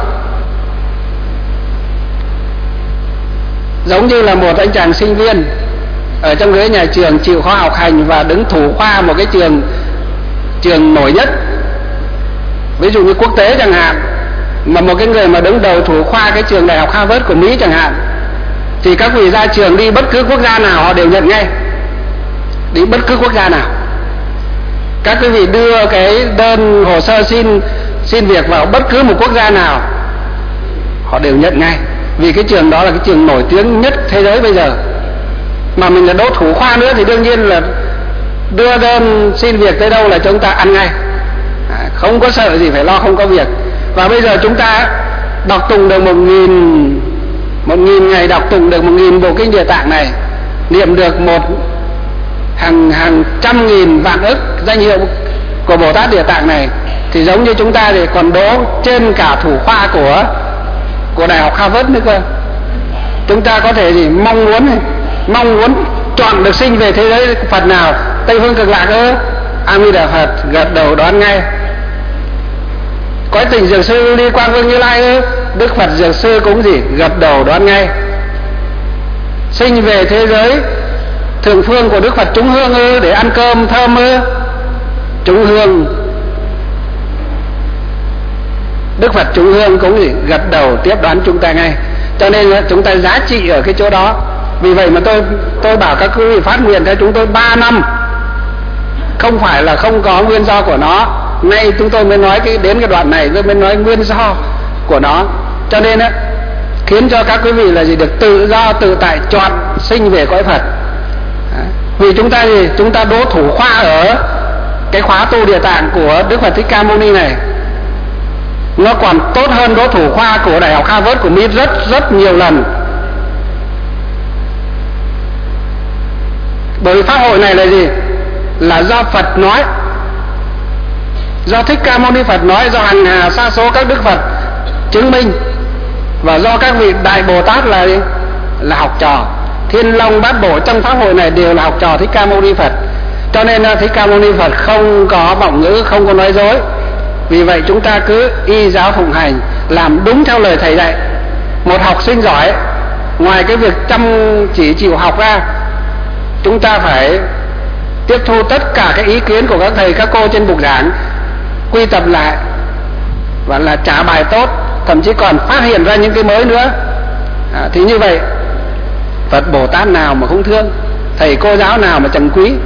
Giống như là một anh chàng sinh viên ở trong ghế nhà trường chịu khó học hành và đứng thủ khoa một cái trường nổi nhất, ví dụ như quốc tế chẳng hạn, mà một cái người mà đứng đầu thủ khoa cái trường đại học Harvard của Mỹ chẳng hạn, thì các vị ra trường đi bất cứ quốc gia nào họ đều nhận ngay. Đi bất cứ quốc gia nào, các quý vị đưa cái đơn hồ sơ xin việc vào bất cứ một quốc gia nào, họ đều nhận ngay, vì cái trường đó là cái trường nổi tiếng nhất thế giới bây giờ. Mà mình là đỗ thủ khoa nữa thì đương nhiên là đưa đơn xin việc tới đâu là chúng ta ăn ngay, không có sợ gì phải lo không có việc. Và bây giờ chúng ta đọc tụng được 1.000 ngày, đọc tụng được 1.000 bộ kinh Địa Tạng này, niệm được hàng trăm nghìn vạn ức danh hiệu của Bồ Tát Địa Tạng này, thì giống như chúng ta thì còn đỗ trên cả thủ khoa của đại học Harvard nữa cơ. Chúng ta có thể gì mong muốn chọn được sinh về thế giới Phật nào, Tây Phương Cực Lạc ư? A Di Đà Phật, gật đầu đoán ngay. Cõi Tỉnh Dược Sư Ly Quang Vương Như Lai ư? Đức Phật Dược Sư cũng gì gật đầu đoán ngay. Sinh về thế giới thượng phương của Đức Phật Chúng Hương ư? Để ăn cơm thơm ư? Chúng Hương, Đức Phật Chúng Hương cũng gì gật đầu tiếp đoán chúng ta ngay. Cho nên chúng ta giá trị ở cái chỗ đó. Vì vậy mà tôi bảo các quý vị phát nguyện theo chúng tôi 3 năm, không phải là không có nguyên do của nó. Nay chúng tôi mới nói đến cái đoạn này, tôi mới nói nguyên do của nó. Cho nên khiến cho các quý vị là gì được tự do tự tại chọn sinh về cõi Phật. Vì chúng ta đỗ thủ khoa ở cái khóa tu Địa Tạng của Đức Phật Thích Ca Mâu Ni này, nó còn tốt hơn đỗ thủ khoa của đại học Harvard của Mỹ rất nhiều lần. Bởi pháp hội này là gì? Là do Phật nói, do Thích Ca Mâu Ni Phật nói, do hàng hà sa số các Đức Phật chứng minh, và do các vị Đại Bồ Tát là học trò. Thiên Long Bát Bộ trong pháp hội này đều là học trò Thích Ca Mâu Ni Phật. Cho nên Thích Ca Mâu Ni Phật không có vọng ngữ, không có nói dối. Vì vậy chúng ta cứ y giáo phụng hành, làm đúng theo lời thầy dạy. Một học sinh giỏi, ngoài cái việc chăm chỉ chịu học ra, chúng ta phải tiếp thu tất cả các ý kiến của các thầy các cô trên bục giảng, quy tập lại và là trả bài tốt, thậm chí còn phát hiện ra những cái mới nữa. Thì như vậy Phật Bồ Tát nào mà không thương, thầy cô giáo nào mà chẳng quý.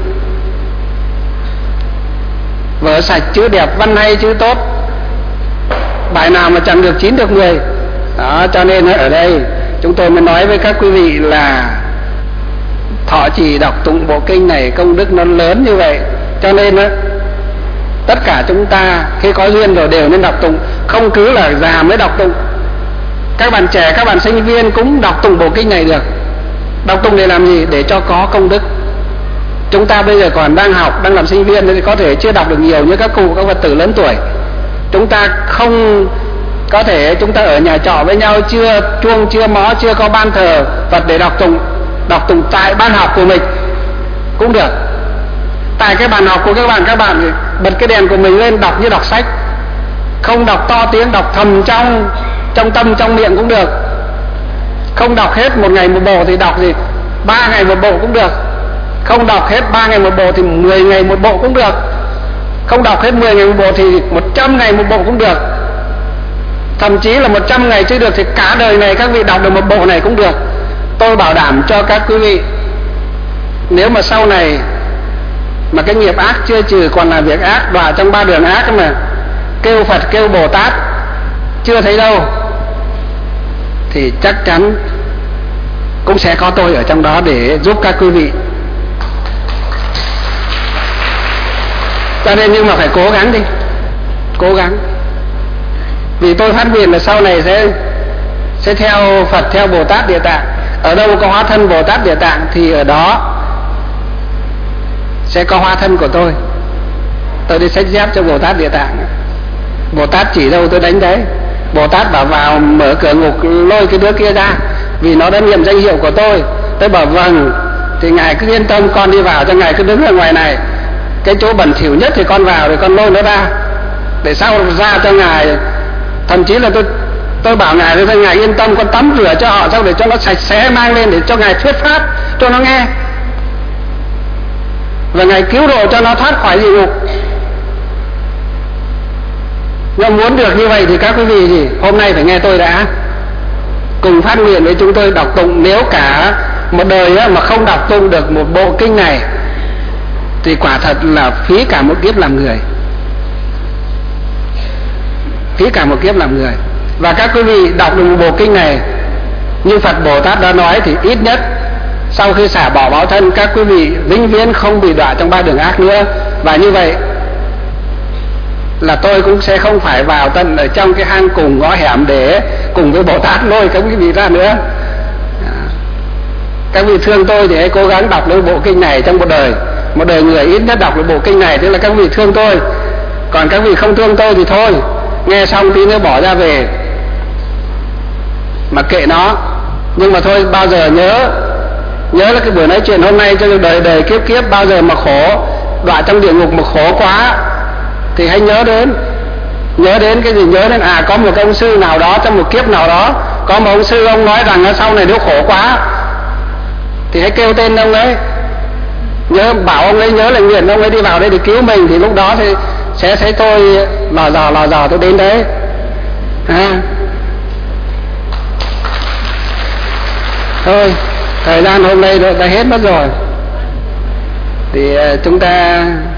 Vở sạch chữ đẹp, văn hay chữ tốt, bài nào mà chẳng được 9 được 10. Đó, cho nên ở đây chúng tôi mới nói với các quý vị là thọ trì đọc tụng bộ kinh này công đức nó lớn như vậy. Cho nên tất cả chúng ta khi có duyên rồi đều nên đọc tụng, không cứ là già mới đọc tụng. Các bạn trẻ, các bạn sinh viên cũng đọc tụng bộ kinh này được. Đọc tụng để làm gì? Để cho có công đức. Chúng ta bây giờ còn đang học, đang làm sinh viên thì có thể chưa đọc được nhiều như các cụ, các Phật tử lớn tuổi. Chúng ta không có thể, chúng ta ở nhà trọ với nhau, chưa chuông, chưa mõ, chưa có ban thờ Phật để đọc tụng tại ban học của mình cũng được. Tại cái bàn học của các bạn bật cái đèn của mình lên đọc như đọc sách, không đọc to tiếng, đọc thầm trong tâm trong miệng cũng được. Không đọc hết một ngày một bộ thì đọc 3 ngày một bộ cũng được. Không đọc hết 3 ngày một bộ thì 10 ngày một bộ cũng được. Không đọc hết 10 ngày một bộ thì 100 ngày một bộ cũng được. Thậm chí là 100 ngày chưa được thì cả đời này các vị đọc được một bộ này cũng được. Tôi bảo đảm cho các quý vị, nếu mà sau này mà cái nghiệp ác chưa trừ, còn là việc ác, đọa trong 3 đường ác mà kêu Phật kêu Bồ Tát chưa thấy đâu, thì chắc chắn cũng sẽ có tôi ở trong đó để giúp các quý vị. Cho nên nhưng mà phải cố gắng đi, cố gắng. Vì tôi phát nguyện là sau này sẽ theo Phật, theo Bồ Tát Địa Tạng. Ở đâu có hóa thân Bồ Tát Địa Tạng thì ở đó sẽ có hóa thân của tôi. Tôi đi sách giáp cho Bồ Tát Địa Tạng. Bồ Tát chỉ đâu tôi đánh đấy. Bồ Tát bảo vào mở cửa ngục lôi cái đứa kia ra, vì nó đã niệm danh hiệu của tôi. Tôi bảo vâng, thì ngài cứ yên tâm, con đi vào cho ngài cứ đứng ở ngoài này, cái chỗ bẩn thỉu nhất thì con vào rồi con lôi nó ra, để sau ra cho ngài. Thậm chí là tôi bảo ngài là ngài yên tâm, con tắm rửa cho họ xong để cho nó sạch sẽ mang lên để cho ngài thuyết pháp cho nó nghe, và ngài cứu độ cho nó thoát khỏi địa ngục. Nhưng muốn được như vậy thì các quý vị gì hôm nay phải nghe tôi đã, cùng phát nguyện với chúng tôi đọc tụng. Nếu cả một đời mà không đọc tụng được một bộ kinh này thì quả thật là phí cả một kiếp làm người, phí cả một kiếp làm người. Và các quý vị đọc được một bộ kinh này, như Phật Bồ Tát đã nói, thì ít nhất sau khi xả bỏ báo thân, các quý vị vĩnh viễn không bị đọa trong ba đường ác nữa. Và như vậy là tôi cũng sẽ không phải vào tận ở trong cái hang cùng ngõ hẻm để cùng với Bồ Tát lôi các quý vị ra nữa. Các vị thương tôi thì hãy cố gắng đọc được bộ kinh này trong một đời người ít nhất đọc được bộ kinh này, tức là các vị thương tôi. Còn các vị không thương tôi thì thôi, nghe xong tí nữa bỏ ra về mà kệ nó. Nhưng mà thôi, bao giờ nhớ là cái buổi nói chuyện hôm nay cho đời đời kiếp kiếp, bao giờ mà khổ đọa trong địa ngục mà khổ quá thì hãy nhớ đến cái gì? Nhớ đến có một cái ông sư nào đó trong một kiếp nào đó, có một ông sư ông nói rằng ở sau này nếu khổ quá thì hãy kêu tên ông ấy, nhớ bảo ông ấy nhớ là nguyện ông ấy đi vào đây để cứu mình, thì lúc đó thì sẽ thấy tôi lò dò tôi đến đấy. Thôi thời gian hôm nay đã hết mất rồi, thì chúng ta